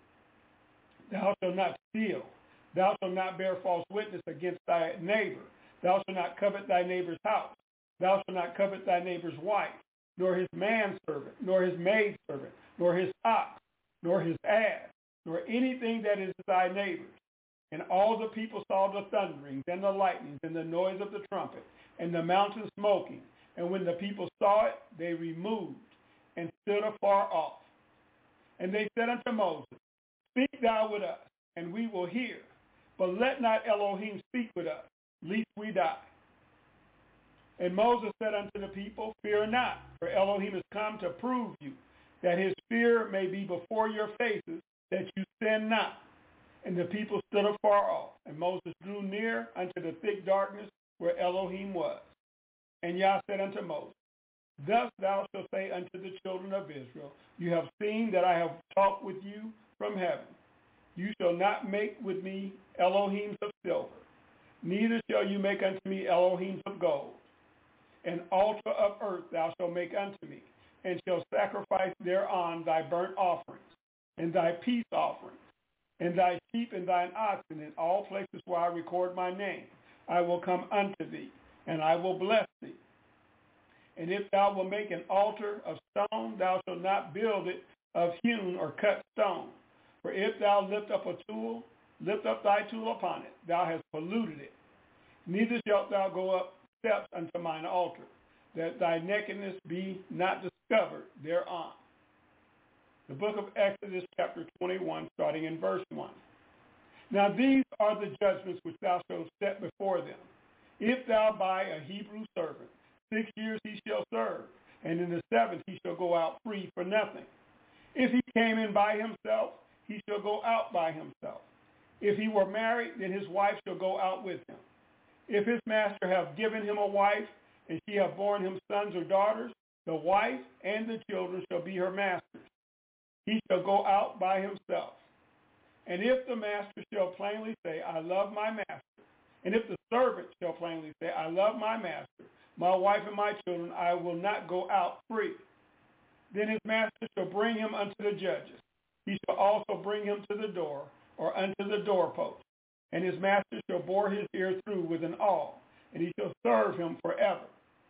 Thou shalt not steal. Thou shalt not bear false witness against thy neighbor. Thou shalt not covet thy neighbor's house. Thou shalt not covet thy neighbor's wife, nor his manservant, nor his maidservant, nor his ox, nor his ass, nor anything that is thy neighbor's. And all the people saw the thunderings and the lightnings and the noise of the trumpet and the mountain smoking. And when the people saw it, they removed and stood afar off. And they said unto Moses, speak thou with us, and we will hear. But let not Elohim speak with us, lest we die. And Moses said unto the people, fear not, for Elohim is come to prove you, that his fear may be before your faces, that you sin not. And the people stood afar off, and Moses drew near unto the thick darkness where Elohim was. And Yah said unto Moses, thus thou shalt say unto the children of Israel, you have seen that I have talked with you from heaven. You shall not make with me Elohims of silver, neither shall you make unto me Elohims of gold. An altar of earth thou shalt make unto me, and shalt sacrifice thereon thy burnt offerings, and thy peace offerings, and thy sheep and thine oxen in all places where I record my name. I will come unto thee, and I will bless thee. And if thou wilt make an altar of stone, thou shalt not build it of hewn or cut stone. For if thou lift up a tool, lift up thy tool upon it, thou hast polluted it. Neither shalt thou go up steps unto mine altar, that thy nakedness be not discovered thereon. The book of Exodus chapter twenty-one, starting in verse one. Now these are the judgments which thou shalt set before them. If thou buy a Hebrew servant, six years he shall serve, and in the seventh he shall go out free for nothing. If he came in by himself, he shall go out by himself. If he were married, then his wife shall go out with him. If his master have given him a wife, and she have borne him sons or daughters, the wife and the children shall be her master's. He shall go out by himself. And if the master shall plainly say, I love my master, and if the servant shall plainly say, I love my master, my wife and my children, I will not go out free, then his master shall bring him unto the judges. He shall also bring him to the door, or unto the doorpost. And his master shall bore his ear through with an awl, and he shall serve him forever.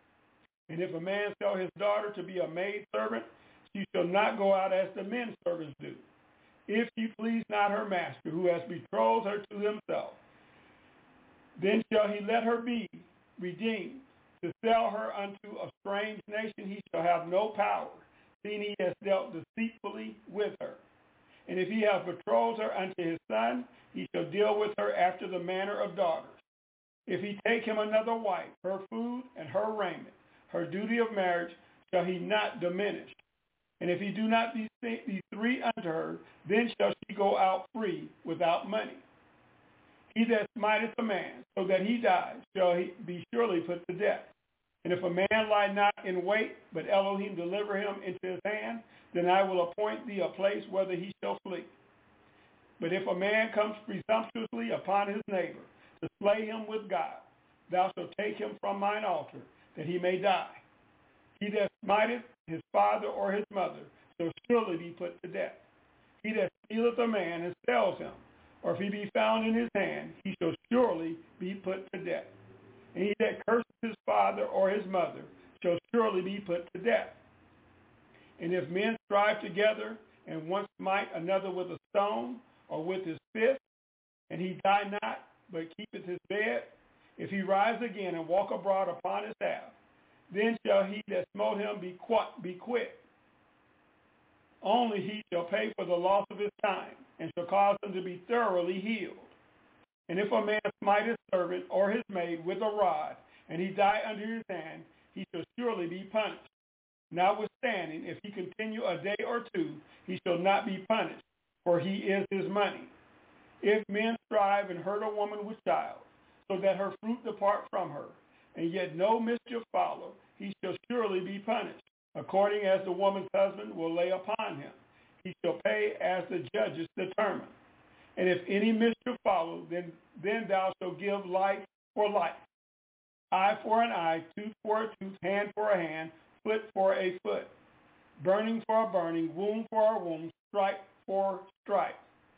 And if a man sell his daughter to be a maidservant, she shall not go out as the men servants do. If she please not her master, who has betrothed her to himself, then shall he let her be redeemed. to sell her unto a strange nation, he shall have no power, seeing he has dealt deceitfully with her. And if he have betrothed her unto his son, he shall deal with her after the manner of daughters. If he take him another wife, her food and her raiment, her duty of marriage shall he not diminish. And if he do not these, th- these three unto her, then shall she go out free without money. He that smiteth a man, so that he die, shall he be surely put to death. And if a man lie not in wait, but Elohim deliver him into his hand, then I will appoint thee a place whither he shall flee. But if a man comes presumptuously upon his neighbor, to slay him with guile, thou shalt take him from mine altar, that he may die. He that smiteth his father or his mother shall surely be put to death. He that stealeth a man and sells him, or if he be found in his hand, he shall surely be put to death. And he that curseth his father or his mother shall surely be put to death. And if men strive together, and one smite another with a stone, or with his fist, and he die not, but keepeth his bed, if he rise again and walk abroad upon his half, then shall he that smote him be quit, be quit. Only he shall pay for the loss of his time, and shall cause him to be thoroughly healed. And if a man smite his servant or his maid with a rod, and he die under his hand, he shall surely be punished. Notwithstanding, if he continue a day or two, he shall not be punished, for he is his money. If men strive and hurt a woman with child, so that her fruit depart from her, and yet no mischief follow, he shall surely be punished, according as the woman's husband will lay upon him. He shall pay as the judges determine. And if any mischief follow, then, then thou shalt give life for life, eye for an eye, tooth for a tooth, hand for a hand, foot for a foot, burning for a burning, wound for a wound, stripe for stripe.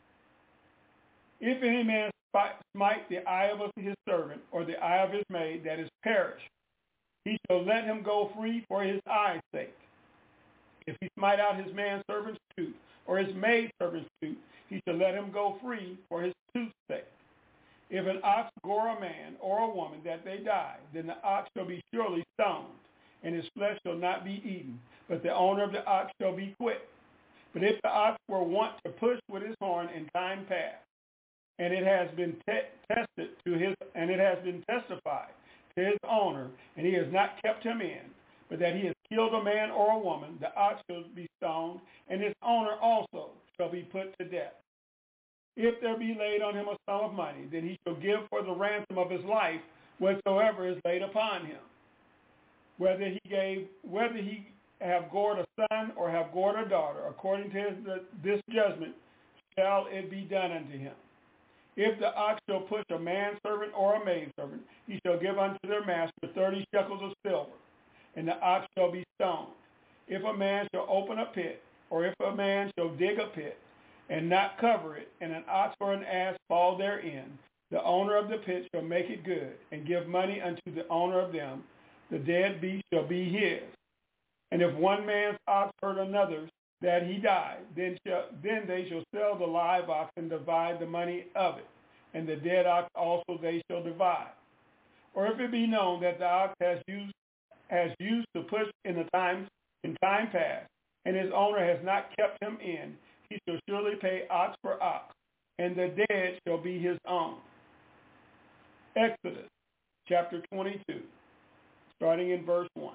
If any man smite the eye of his servant or the eye of his maid that is perished, he shall let him go free for his eye's sake. If he smite out his manservant's tooth or his maidservant's tooth, he shall let him go free for his tooth's sake. If an ox gore a man or a woman that they die, then the ox shall be surely stoned, and his flesh shall not be eaten, but the owner of the ox shall be quit. But if the ox were wont to push with his horn in time past, and it has been te- tested to his, and it has been testified to his owner, and he has not kept him in, but that he has killed a man or a woman, the ox shall be stoned, and his owner also shall be put to death. If there be laid on him a sum of money, then he shall give for the ransom of his life whatsoever is laid upon him. Whether he gave, whether he have gored a son or have gored a daughter, according to his, this judgment shall it be done unto him. If the ox shall push a manservant or a maidservant, he shall give unto their master thirty shekels of silver, and the ox shall be stoned. If a man shall open a pit, or if a man shall dig a pit, and not cover it, and an ox or an ass fall therein, the owner of the pit shall make it good, and give money unto the owner of them. The dead beast shall be his. And if one man's ox hurt another's, that he die, then shall, then they shall sell the live ox and divide the money of it, and the dead ox also they shall divide. Or if it be known that the ox has used has used to push in the times in time past, and his owner has not kept him in, he shall surely pay ox for ox, and the dead shall be his own. Exodus chapter twenty-two, starting in verse one.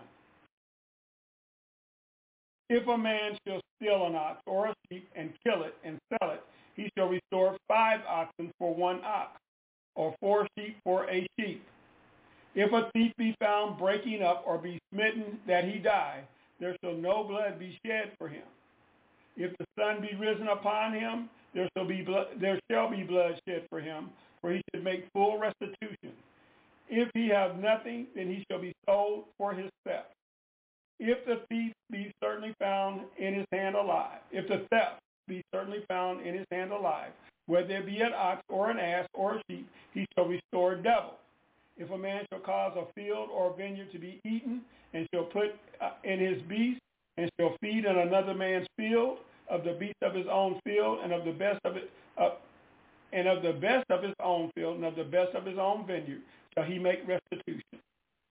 If a man shall steal an ox or a sheep and kill it and sell it, he shall restore five oxen for one ox, or four sheep for a sheep. If a thief be found breaking up or be smitten that he die, there shall no blood be shed for him. If the sun be risen upon him, there shall be blood, there shall be blood shed for him, for he should make full restitution. If he have nothing, then he shall be sold for his theft. If the thief be certainly found in his hand alive, if the theft be certainly found in his hand alive, whether it be an ox or an ass or a sheep, he shall restore double. If a man shall cause a field or a vineyard to be eaten, and shall put uh, in his beast, and shall feed in another man's field, of the beast of his own field, and of the best of it, uh, and of the best of his own field, and of the best of his own vineyard, shall he make restitution.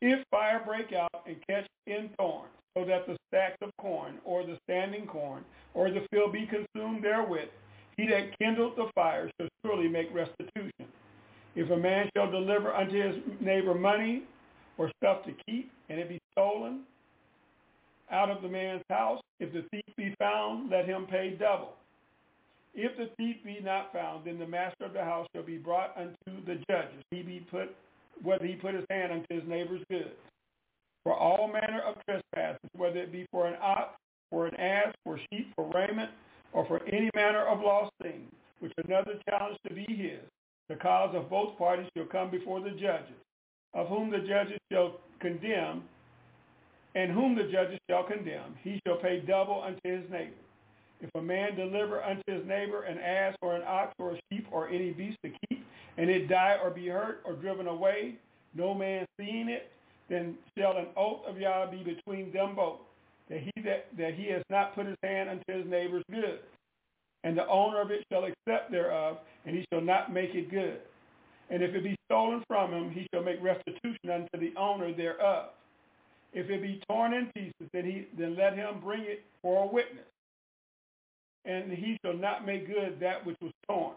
If fire break out and catch in thorns, so that the stacks of corn, or the standing corn, or the field be consumed therewith, he that kindled the fire shall surely make restitution. If a man shall deliver unto his neighbor money or stuff to keep, and it be stolen out of the man's house, if the thief be found, let him pay double. If the thief be not found, then the master of the house shall be brought unto the judges, he be put, whether he put his hand unto his neighbor's goods. For all manner of trespasses, whether it be for an ox, for an ass, for sheep, for raiment, or for any manner of lost thing, which another challenge to be his, the cause of both parties shall come before the judges, of whom the judges shall condemn, and whom the judges shall condemn, he shall pay double unto his neighbor. If a man deliver unto his neighbor an ass or an ox or a sheep or any beast to keep, and it die or be hurt or driven away, no man seeing it, then shall an oath of Yah be between them both, that he that, that he has not put his hand unto his neighbor's goods. And the owner of it shall accept thereof, and he shall not make it good. And if it be stolen from him, he shall make restitution unto the owner thereof. If it be torn in pieces, then he then let him bring it for a witness, and he shall not make good that which was torn.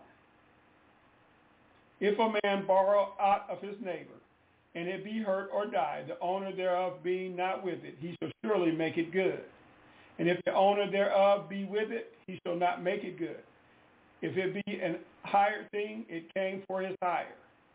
If a man borrow aught of his neighbor, and it be hurt or die, the owner thereof being not with it, he shall surely make it good. And if the owner thereof be with it, he shall not make it good. If it be an hired thing, it came for his hire.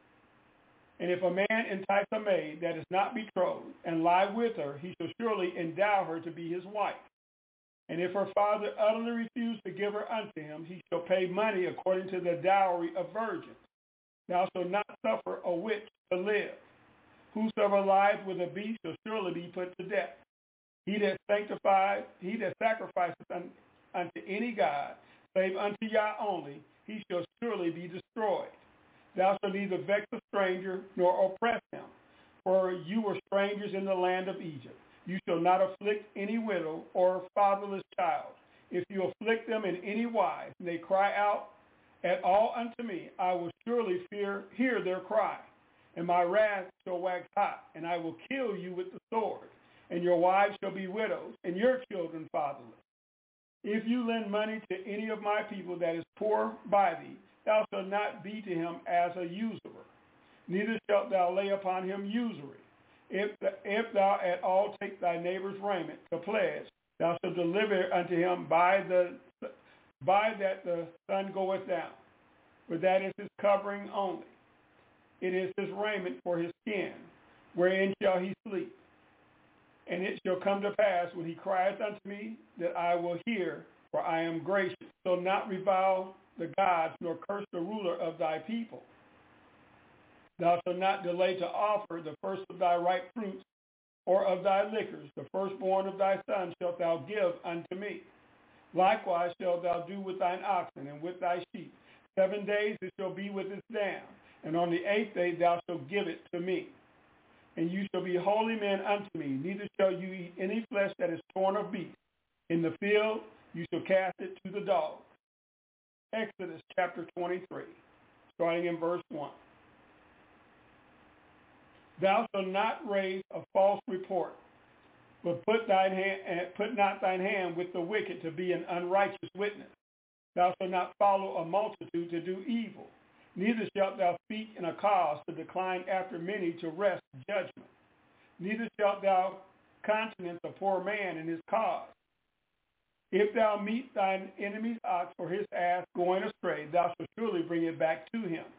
And if a man entice a maid that is not betrothed, and lie with her, he shall surely endow her to be his wife. And if her father utterly refuse to give her unto him, he shall pay money according to the dowry of virgins. Thou shalt not suffer a witch to live. Whosoever lies with a beast shall surely be put to death. He that sanctifies, he that sacrifices un, unto any god, save unto Yah only, he shall surely be destroyed. Thou shalt neither vex a stranger nor oppress him, for you were strangers in the land of Egypt. You shall not afflict any widow or fatherless child. If you afflict them in any wise, and they cry out at all unto me, I will surely fear, hear their cry. And my wrath shall wax hot, and I will kill you with the sword. And your wives shall be widows, and your children fatherless. If you lend money to any of my people that is poor by thee, thou shalt not be to him as a usurer. Neither shalt thou lay upon him usury. If, the, if thou at all take thy neighbor's raiment to pledge, thou shalt deliver unto him by the by that the sun goeth down. For that is his covering only. It is his raiment for his skin, wherein shall he sleep. And it shall come to pass when he crieth unto me that I will hear, for I am gracious. So not revile the gods, nor curse the ruler of thy people. Thou shalt not delay to offer the first of thy ripe fruits, or of thy liquors, the firstborn of thy sons shalt thou give unto me. Likewise shalt thou do with thine oxen and with thy sheep. Seven days it shall be with its dam, and on the eighth day thou shalt give it to me. And you shall be holy men unto me, neither shall you eat any flesh that is torn of beasts. In the field you shall cast it to the dogs. Exodus chapter twenty-three, starting in verse one. Thou shalt not raise a false report, but put thine hand, put not thine hand with the wicked to be an unrighteous witness. Thou shalt not follow a multitude to do evil. Neither shalt thou speak in a cause to decline after many to wrest judgment. Neither shalt thou countenance a poor man in his cause. If thou meet thine enemy's ox or his ass going astray, thou shalt surely bring it back to him.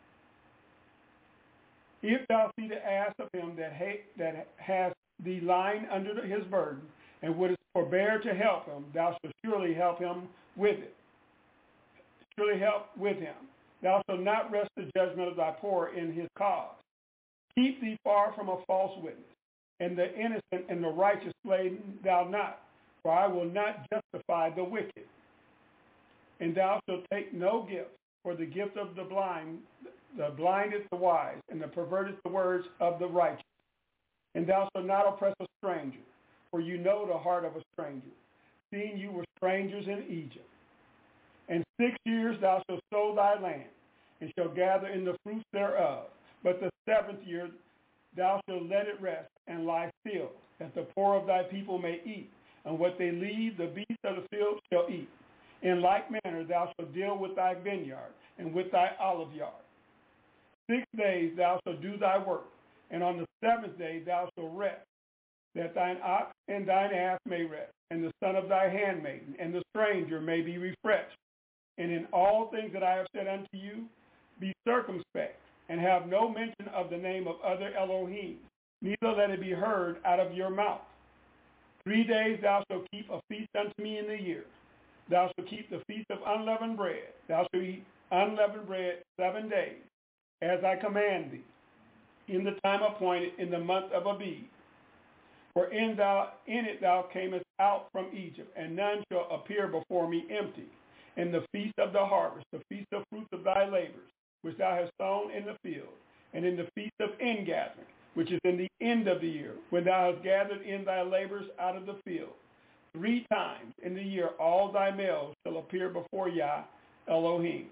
If thou see the ass of him that, ha- that has thee lying under his burden, and wouldst forbear to help him, thou shalt surely help him with it. Surely help with him. Thou shalt not rest the judgment of thy poor in his cause. Keep thee far from a false witness, and the innocent and the righteous slay thou not, for I will not justify the wicked. And thou shalt take no gift, for the gift of the blind, the blindeth the wise, and the perverteth the words of the righteous. And thou shalt not oppress a stranger, for you know the heart of a stranger, seeing you were strangers in Egypt. And six years thou shalt sow thy land, and shalt gather in the fruits thereof. But the seventh year thou shalt let it rest, and lie still, that the poor of thy people may eat, and what they leave the beasts of the field shall eat. In like manner thou shalt deal with thy vineyard and with thy olive yard. Six days thou shalt do thy work, and on the seventh day thou shalt rest, that thine ox and thine ass may rest, and the son of thy handmaiden, and the stranger may be refreshed. And in all things that I have said unto you, be circumspect, and have no mention of the name of other Elohim, neither let it be heard out of your mouth. Three days thou shalt keep a feast unto me in the year. Thou shalt keep the feast of unleavened bread. Thou shalt eat unleavened bread seven days, as I command thee, in the time appointed in the month of Abib. For in, thou, in it thou camest out from Egypt, and none shall appear before me empty. In the feast of the harvest, the feast of fruits of thy labors, which thou hast sown in the field, and in the feast of ingathering, which is in the end of the year, when thou hast gathered in thy labors out of the field. Three times in the year all thy males shall appear before Yah Elohim.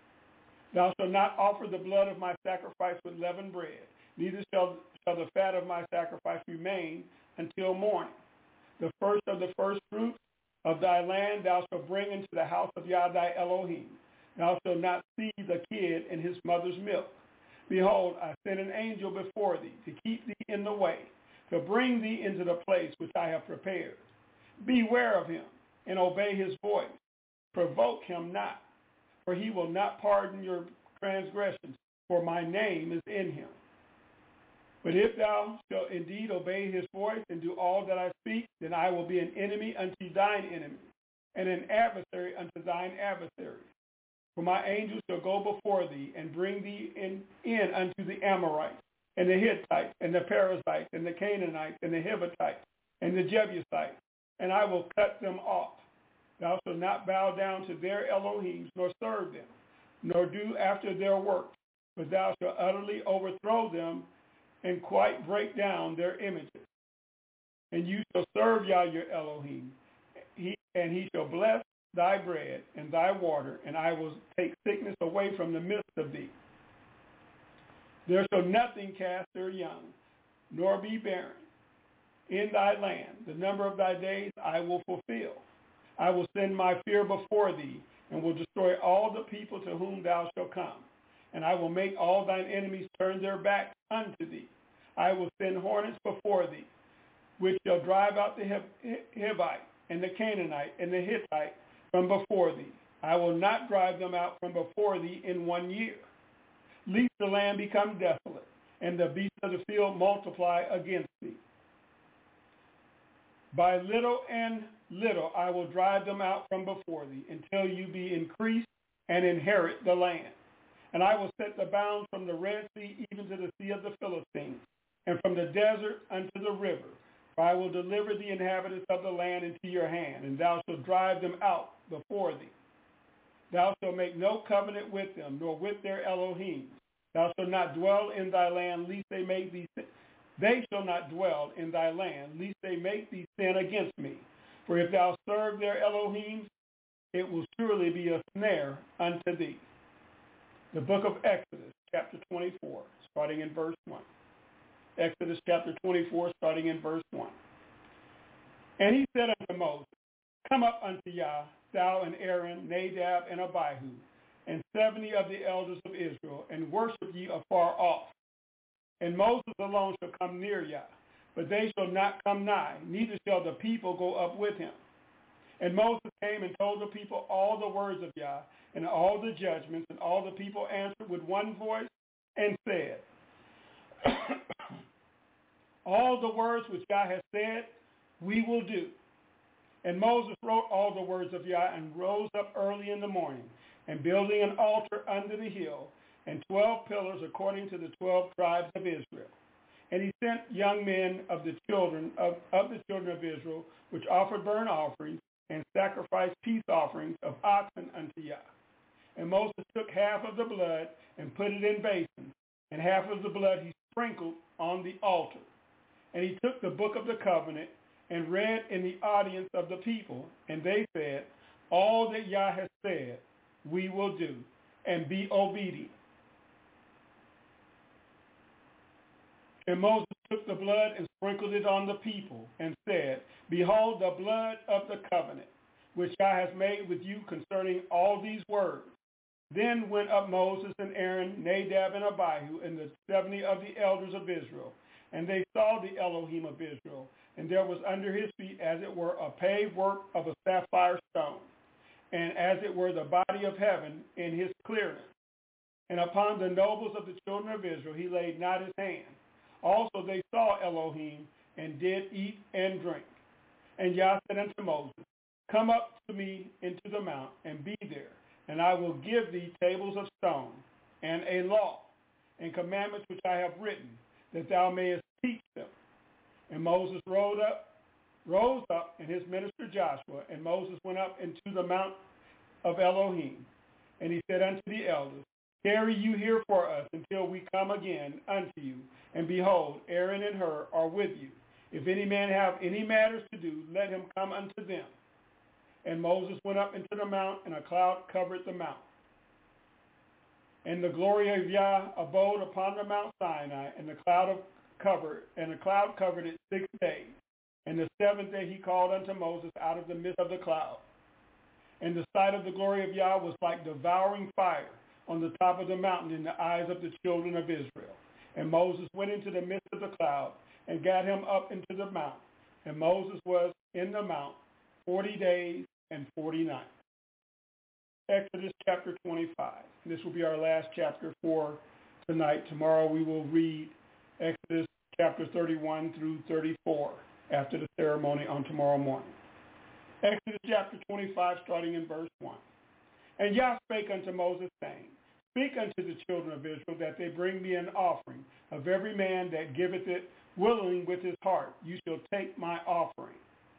Thou shalt not offer the blood of my sacrifice with leavened bread, neither shall, shall the fat of my sacrifice remain until morning. The first of the first fruits of thy land thou shalt bring into the house of Yah thy Elohim. Thou shalt not seethe a kid in his mother's milk. Behold, I send an angel before thee to keep thee in the way, to bring thee into the place which I have prepared. Beware of him, and obey his voice. Provoke him not, for he will not pardon your transgressions, for my name is in him. But if thou shalt indeed obey his voice and do all that I speak, then I will be an enemy unto thine enemy, and an adversary unto thine adversary. For my angels shall go before thee, and bring thee in, in unto the Amorites, and the Hittites, and the Perizzites, and the Canaanites, and the Hivites, and the Jebusites, and I will cut them off. Thou shalt not bow down to their Elohims, nor serve them, nor do after their works, but thou shalt utterly overthrow them, and quite break down their images. And you shall serve Yah your Elohim, he, and he shall bless thy bread and thy water, and I will take sickness away from the midst of thee. There shall nothing cast their young, nor be barren in thy land. The number of thy days I will fulfill. I will send my fear before thee, and will destroy all the people to whom thou shalt come. And I will make all thine enemies turn their backs unto thee. I will send hornets before thee, which shall drive out the Hivite, and the Canaanite, and the Hittite from before thee. I will not drive them out from before thee in one year, lest the land become desolate, and the beasts of the field multiply against thee. By little and little I will drive them out from before thee, until you be increased and inherit the land. And I will set the bounds from the Red Sea even to the sea of the Philistines, and from the desert unto the river. For I will deliver the inhabitants of the land into your hand, and thou shalt drive them out before thee. Thou shalt make no covenant with them, nor with their Elohim. Thou shalt not dwell in thy land, lest they make thee sin. They shall not dwell in thy land, lest they make thee sin against me. For if thou serve their Elohim, it will surely be a snare unto thee. The book of Exodus, chapter twenty-four, starting in verse one. Exodus chapter twenty-four, starting in verse one. And he said unto Moses, Come up unto Yah, thou and Aaron, Nadab and Abihu, and seventy of the elders of Israel, and worship ye afar off. And Moses alone shall come near Yah, but they shall not come nigh, neither shall the people go up with him. And Moses came and told the people all the words of Yah, and all the judgments, and all the people answered with one voice and said, All the words which Yah has said, we will do. And Moses wrote all the words of Yah, and rose up early in the morning, and building an altar under the hill, and twelve pillars according to the twelve tribes of Israel. And he sent young men of the children of, of the children of Israel, which offered burnt offerings, and sacrificed peace offerings of oxen unto Yah. And Moses took half of the blood and put it in basins, and half of the blood he sprinkled on the altar. And he took the book of the covenant and read in the audience of the people, and they said, All that Yah has said, we will do, and be obedient. And Moses took the blood and sprinkled it on the people, and said, Behold the blood of the covenant, which I have made with you concerning all these words. Then went up Moses and Aaron, Nadab and Abihu, and the seventy of the elders of Israel. And they saw the Elohim of Israel, and there was under his feet, as it were, a paved work of a sapphire stone, and as it were the body of heaven in his clearness. And upon the nobles of the children of Israel he laid not his hand. Also they saw Elohim, and did eat and drink. And Yah said unto Moses, Come up to me into the mount, and be there, and I will give thee tables of stone, and a law, and commandments which I have written, that thou mayest teach them. And Moses rose up, rose up, and his minister Joshua, and Moses went up into the mount of Elohim. And he said unto the elders, Tarry you here for us until we come again unto you. And behold, Aaron and Hur are with you. If any man have any matters to do, let him come unto them. And Moses went up into the mount, and a cloud covered the mount. And the glory of Yah abode upon the Mount Sinai, and the cloud of covered, and the cloud covered it six days. And the seventh day he called unto Moses out of the midst of the cloud. And the sight of the glory of Yah was like devouring fire on the top of the mountain in the eyes of the children of Israel. And Moses went into the midst of the cloud, and got him up into the mount. And Moses was in the mount forty days and forty nights. Exodus chapter twenty-five. This will be our last chapter for tonight. Tomorrow we will read Exodus chapter thirty-one through thirty-four after the ceremony on tomorrow morning. Exodus chapter twenty-five, starting in verse one. And Yah spake unto Moses, saying, Speak unto the children of Israel that they bring me an offering of every man that giveth it willingly with his heart. You shall take my offering.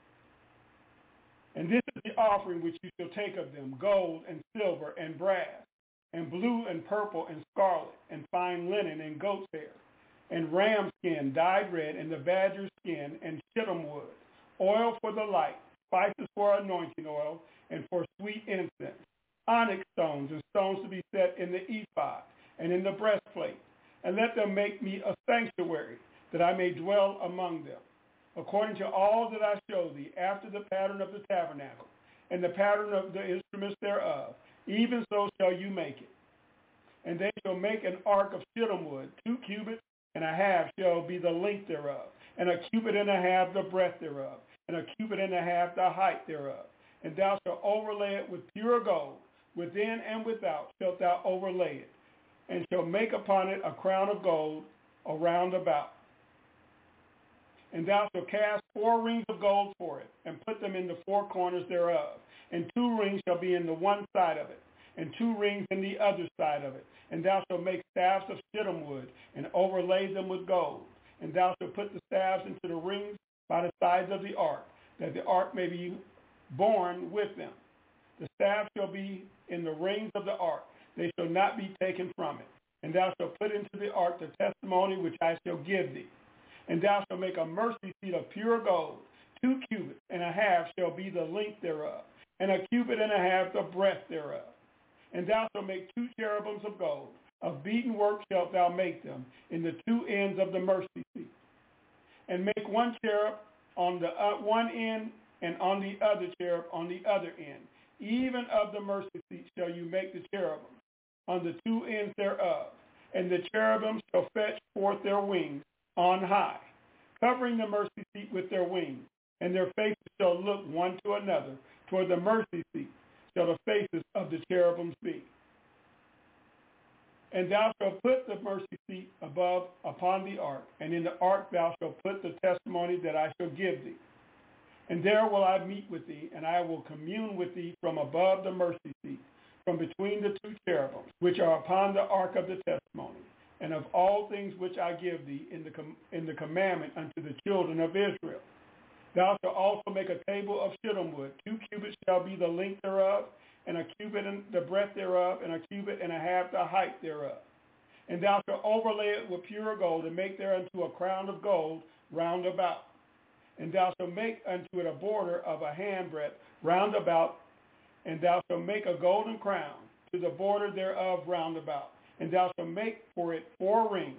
And this is the offering which you shall take of them, gold and silver and brass, and blue and purple and scarlet, and fine linen and goat's hair, and ram skin dyed red, and the badger skin, and shittim wood, oil for the light, spices for anointing oil, and for sweet incense, onyx stones, and stones to be set in the ephod, and in the breastplate. And let them make me a sanctuary, that I may dwell among them, according to all that I show thee, after the pattern of the tabernacle, and the pattern of the instruments thereof, even so shall you make it. And they shall make an ark of shittim wood, two cubits and a half shall be the length thereof, and a cubit and a half the breadth thereof, and a cubit and a half the height thereof. And thou shalt overlay it with pure gold, within and without shalt thou overlay it, and shalt make upon it a crown of gold around about. And thou shalt cast four rings of gold for it, and put them in the four corners thereof. And two rings shall be in the one side of it, and two rings in the other side of it. And thou shalt make staffs of shittim wood, and overlay them with gold. And thou shalt put the staffs into the rings by the sides of the ark, that the ark may be borne with them. The staff shall be in the rings of the ark. They shall not be taken from it. And thou shalt put into the ark the testimony which I shall give thee. And thou shalt make a mercy seat of pure gold. Two cubits and a half shall be the length thereof, and a cubit and a half the breadth thereof. And thou shalt make two cherubims of gold. Of beaten work shalt thou make them in the two ends of the mercy seat. And make one cherub on the uh, one end, and on the other cherub on the other end. Even of the mercy seat shall you make the cherubim on the two ends thereof. And the cherubims shall fetch forth their wings on high, covering the mercy seat with their wings. And their faces shall look one to another. Toward the mercy seat shall the faces of the cherubims be. And thou shalt put the mercy seat above upon the ark, and in the ark thou shalt put the testimony that I shall give thee. And there will I meet with thee, and I will commune with thee from above the mercy seat, from between the two cherubims, which are upon the ark of the testimony, and of all things which I give thee in the com- in the commandment unto the children of Israel. Thou shalt also make a table of shittim wood. Two cubits shall be the length thereof, and a cubit and the breadth thereof, and a cubit and a half the height thereof. And thou shalt overlay it with pure gold, and make thereunto a crown of gold round about. And thou shalt make unto it a border of a handbreadth round about, and thou shalt make a golden crown to the border thereof round about. And thou shalt make for it four rings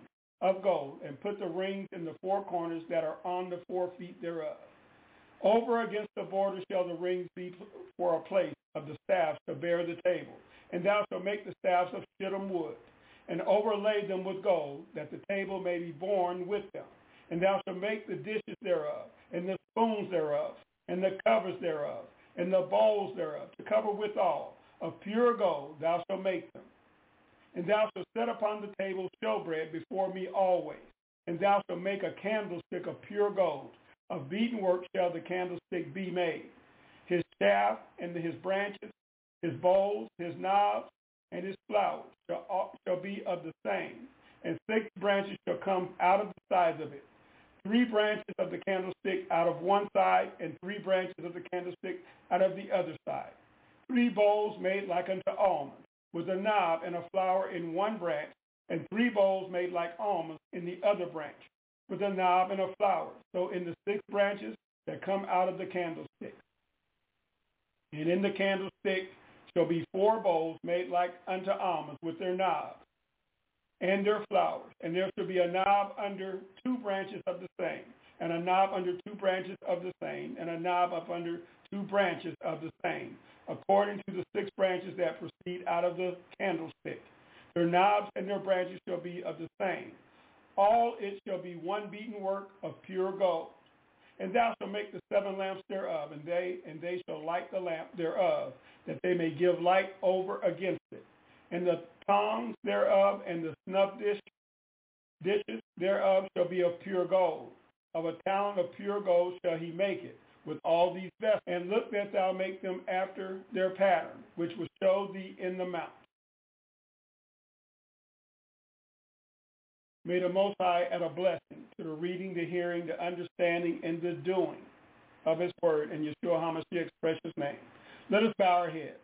of gold, and put the rings in the four corners that are on the four feet thereof. Over against the border shall the rings be for a place of the staffs to bear the table. And thou shalt make the staffs of shittim wood, and overlay them with gold, that the table may be borne with them. And thou shalt make the dishes thereof, and the spoons thereof, and the covers thereof, and the bowls thereof, to cover withal. Of pure gold thou shalt make them. And thou shalt set upon the table showbread before me always. And thou shalt make a candlestick of pure gold. Of beaten work shall the candlestick be made. His staff and his branches, his bowls, his knobs, and his flowers shall, shall be of the same. And six branches shall come out of the sides of it. Three branches of the candlestick out of one side, and three branches of the candlestick out of the other side. Three bowls made like unto almonds, with a knob and a flower in one branch, and three bowls made like almonds in the other branch, with a knob and a flower. So in the six branches that come out of the candlestick. And in the candlestick shall be four bowls made like unto almonds, with their knobs and their flowers. And there shall be a knob under two branches of the same, and a knob under two branches of the same, and a knob up under two branches of the same, according to the six branches that proceed out of the candlestick. Their knobs and their branches shall be of the same. All it shall be one beaten work of pure gold. And thou shalt make the seven lamps thereof, and they and they shall light the lamp thereof, that they may give light over against it. And the tongs thereof and the snuff dish, dishes thereof shall be of pure gold. Of a talent of pure gold shall he make it, with all these vessels. And look that thou make them after their pattern, which was showed thee in the mount. May the Most High add a blessing to the reading, the hearing, the understanding, and the doing of his word in Yeshua HaMashiach's precious name. Let us bow our heads.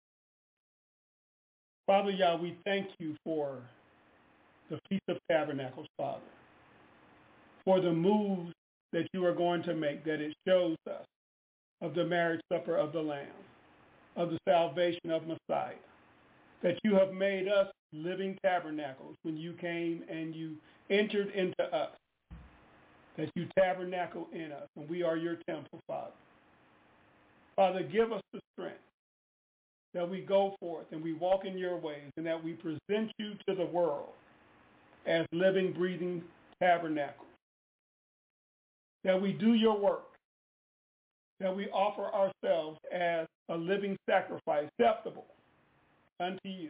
Father Yah, we thank you for the Feast of Tabernacles, Father, for the moves that you are going to make, that it shows us of the marriage supper of the Lamb, of the salvation of Messiah, that you have made us living tabernacles when you came and you entered into us, that you tabernacle in us, and we are your temple, Father. Father, give us the strength that we go forth and we walk in your ways, and that we present you to the world as living, breathing tabernacles, that we do your work, that we offer ourselves as a living sacrifice, acceptable unto you.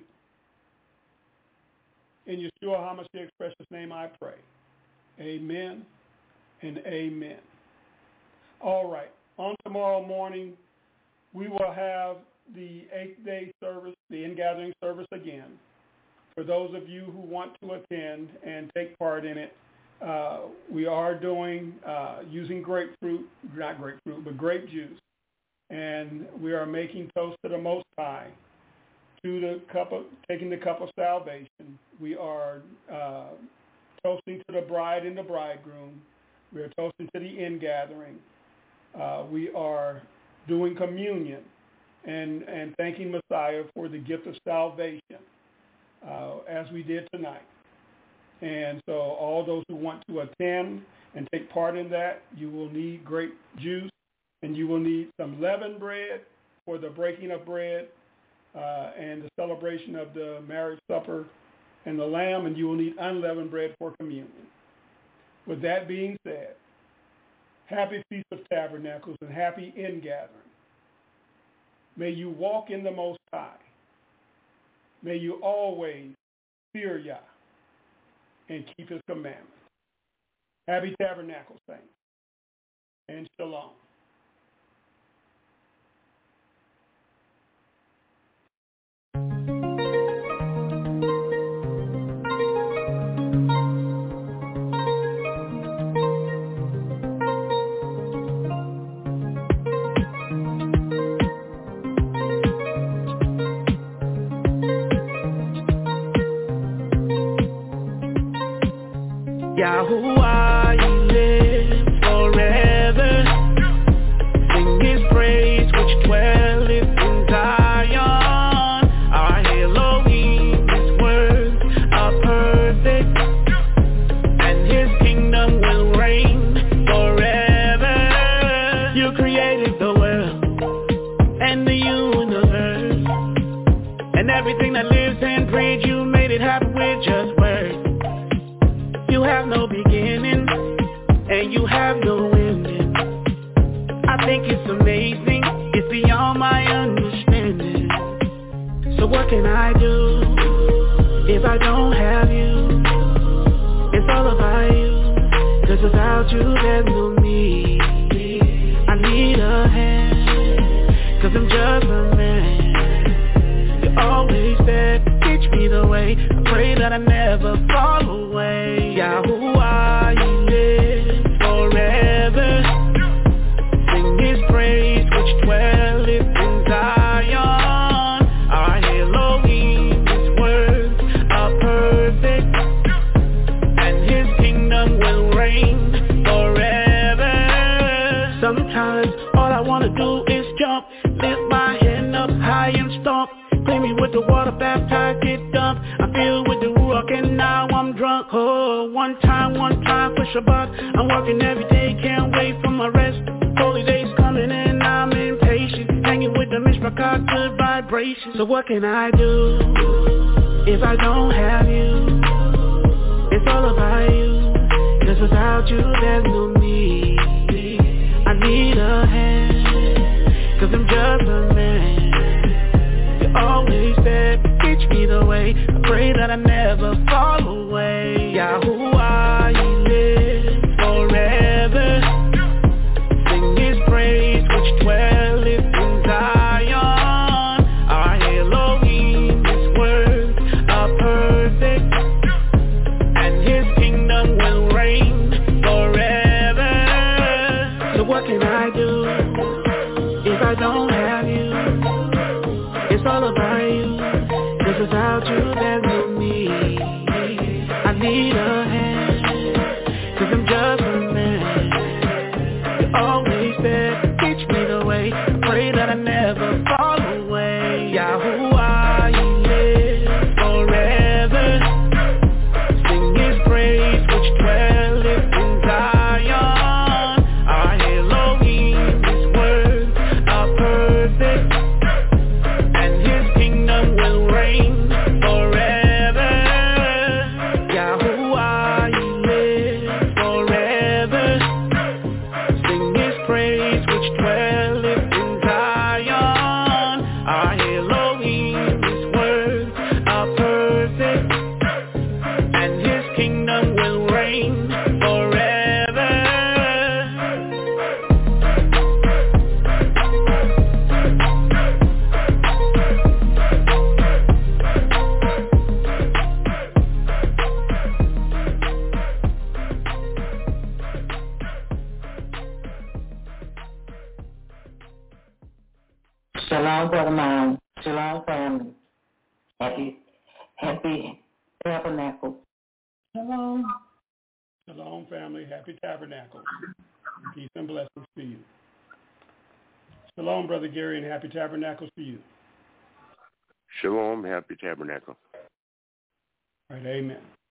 In Yeshua HaMashiach's precious name I pray. Amen and amen. All right. On tomorrow morning, we will have the eighth-day service, the in-gathering service again. For those of you who want to attend and take part in it, uh, we are doing, uh, using grapefruit, not grapefruit, but grape juice. And we are making toast to the Most High, to the cup of, taking the cup of salvation. We are uh, toasting to the bride and the bridegroom. We are toasting to the in-gathering. Uh, we are doing communion and, and thanking Messiah for the gift of salvation, uh, as we did tonight. And so all those who want to attend and take part in that, you will need grape juice, and you will need some leavened bread for the breaking of bread, Uh, and the celebration of the marriage supper and the lamb, and you will need unleavened bread for communion. With that being said, happy Feast of Tabernacles and happy ingathering. May you walk in the Most High. May you always fear Yah and keep his commandments. Happy Tabernacle, saints, and shalom. Yahuwah, you live forever. the world and the universe and everything that lives and breathes. You made it happen with just words. You have no beginning and you have no ending. I think it's amazing, it's beyond my understanding. So what can I do if I don't have you? It's all about you, 'cause without you there's no me. I need a hand, 'cause I'm just a man. You're always there, teach me the way. I pray that I never fall away. Yahuwah, you live forever. Sing his praise which dwelleth in Zion. Our Elohim, his words are perfect, and his kingdom will reign forever. Sometimes all I wanna do is jump, lift my hand up high and stomp. Clean me with the water, baptized, get dumped. I feel with the ruach and now I'm drunk. Oh, one time, one time for Shabbat. I'm working every day, can't wait for my rest. Holy days coming and I'm impatient. Hanging with the Mishpachah, good vibrations. So what can I do if I don't have you? It's all about you, 'cause without you there's no me. I need a hand, 'cause I'm just a man. You're always there, teach me the way. I pray that I never fall away. Yahuwah, you live forever. Sing his praise which dwelleth in Zion. Our Elohim, his words are perfect, and his kingdom will reign forever. So what can I do if I don't have you? It's all about you, 'cause without you there's no me. I need a hand, 'cause I'm just a man. You're always there, teach me the way. I pray that I never fall away. Yahuwah, you live forever. Sing his praise which dwelleth in Zion. Our Elohim, his words are perfect, and his kingdom will reign forever. Yahuwah, you live forever. Sing his praise which dwelleth in Zion. Our Elohim, his words are perfect, and his kingdom will reign forever. Shalom, Brother Mom. Shalom, family. Happy, happy tabernacle. Shalom. Shalom, family. Happy Tabernacle. Peace and blessings to you. Shalom, Brother Gary, and happy Tabernacles to you. Shalom, happy tabernacle. All right, amen.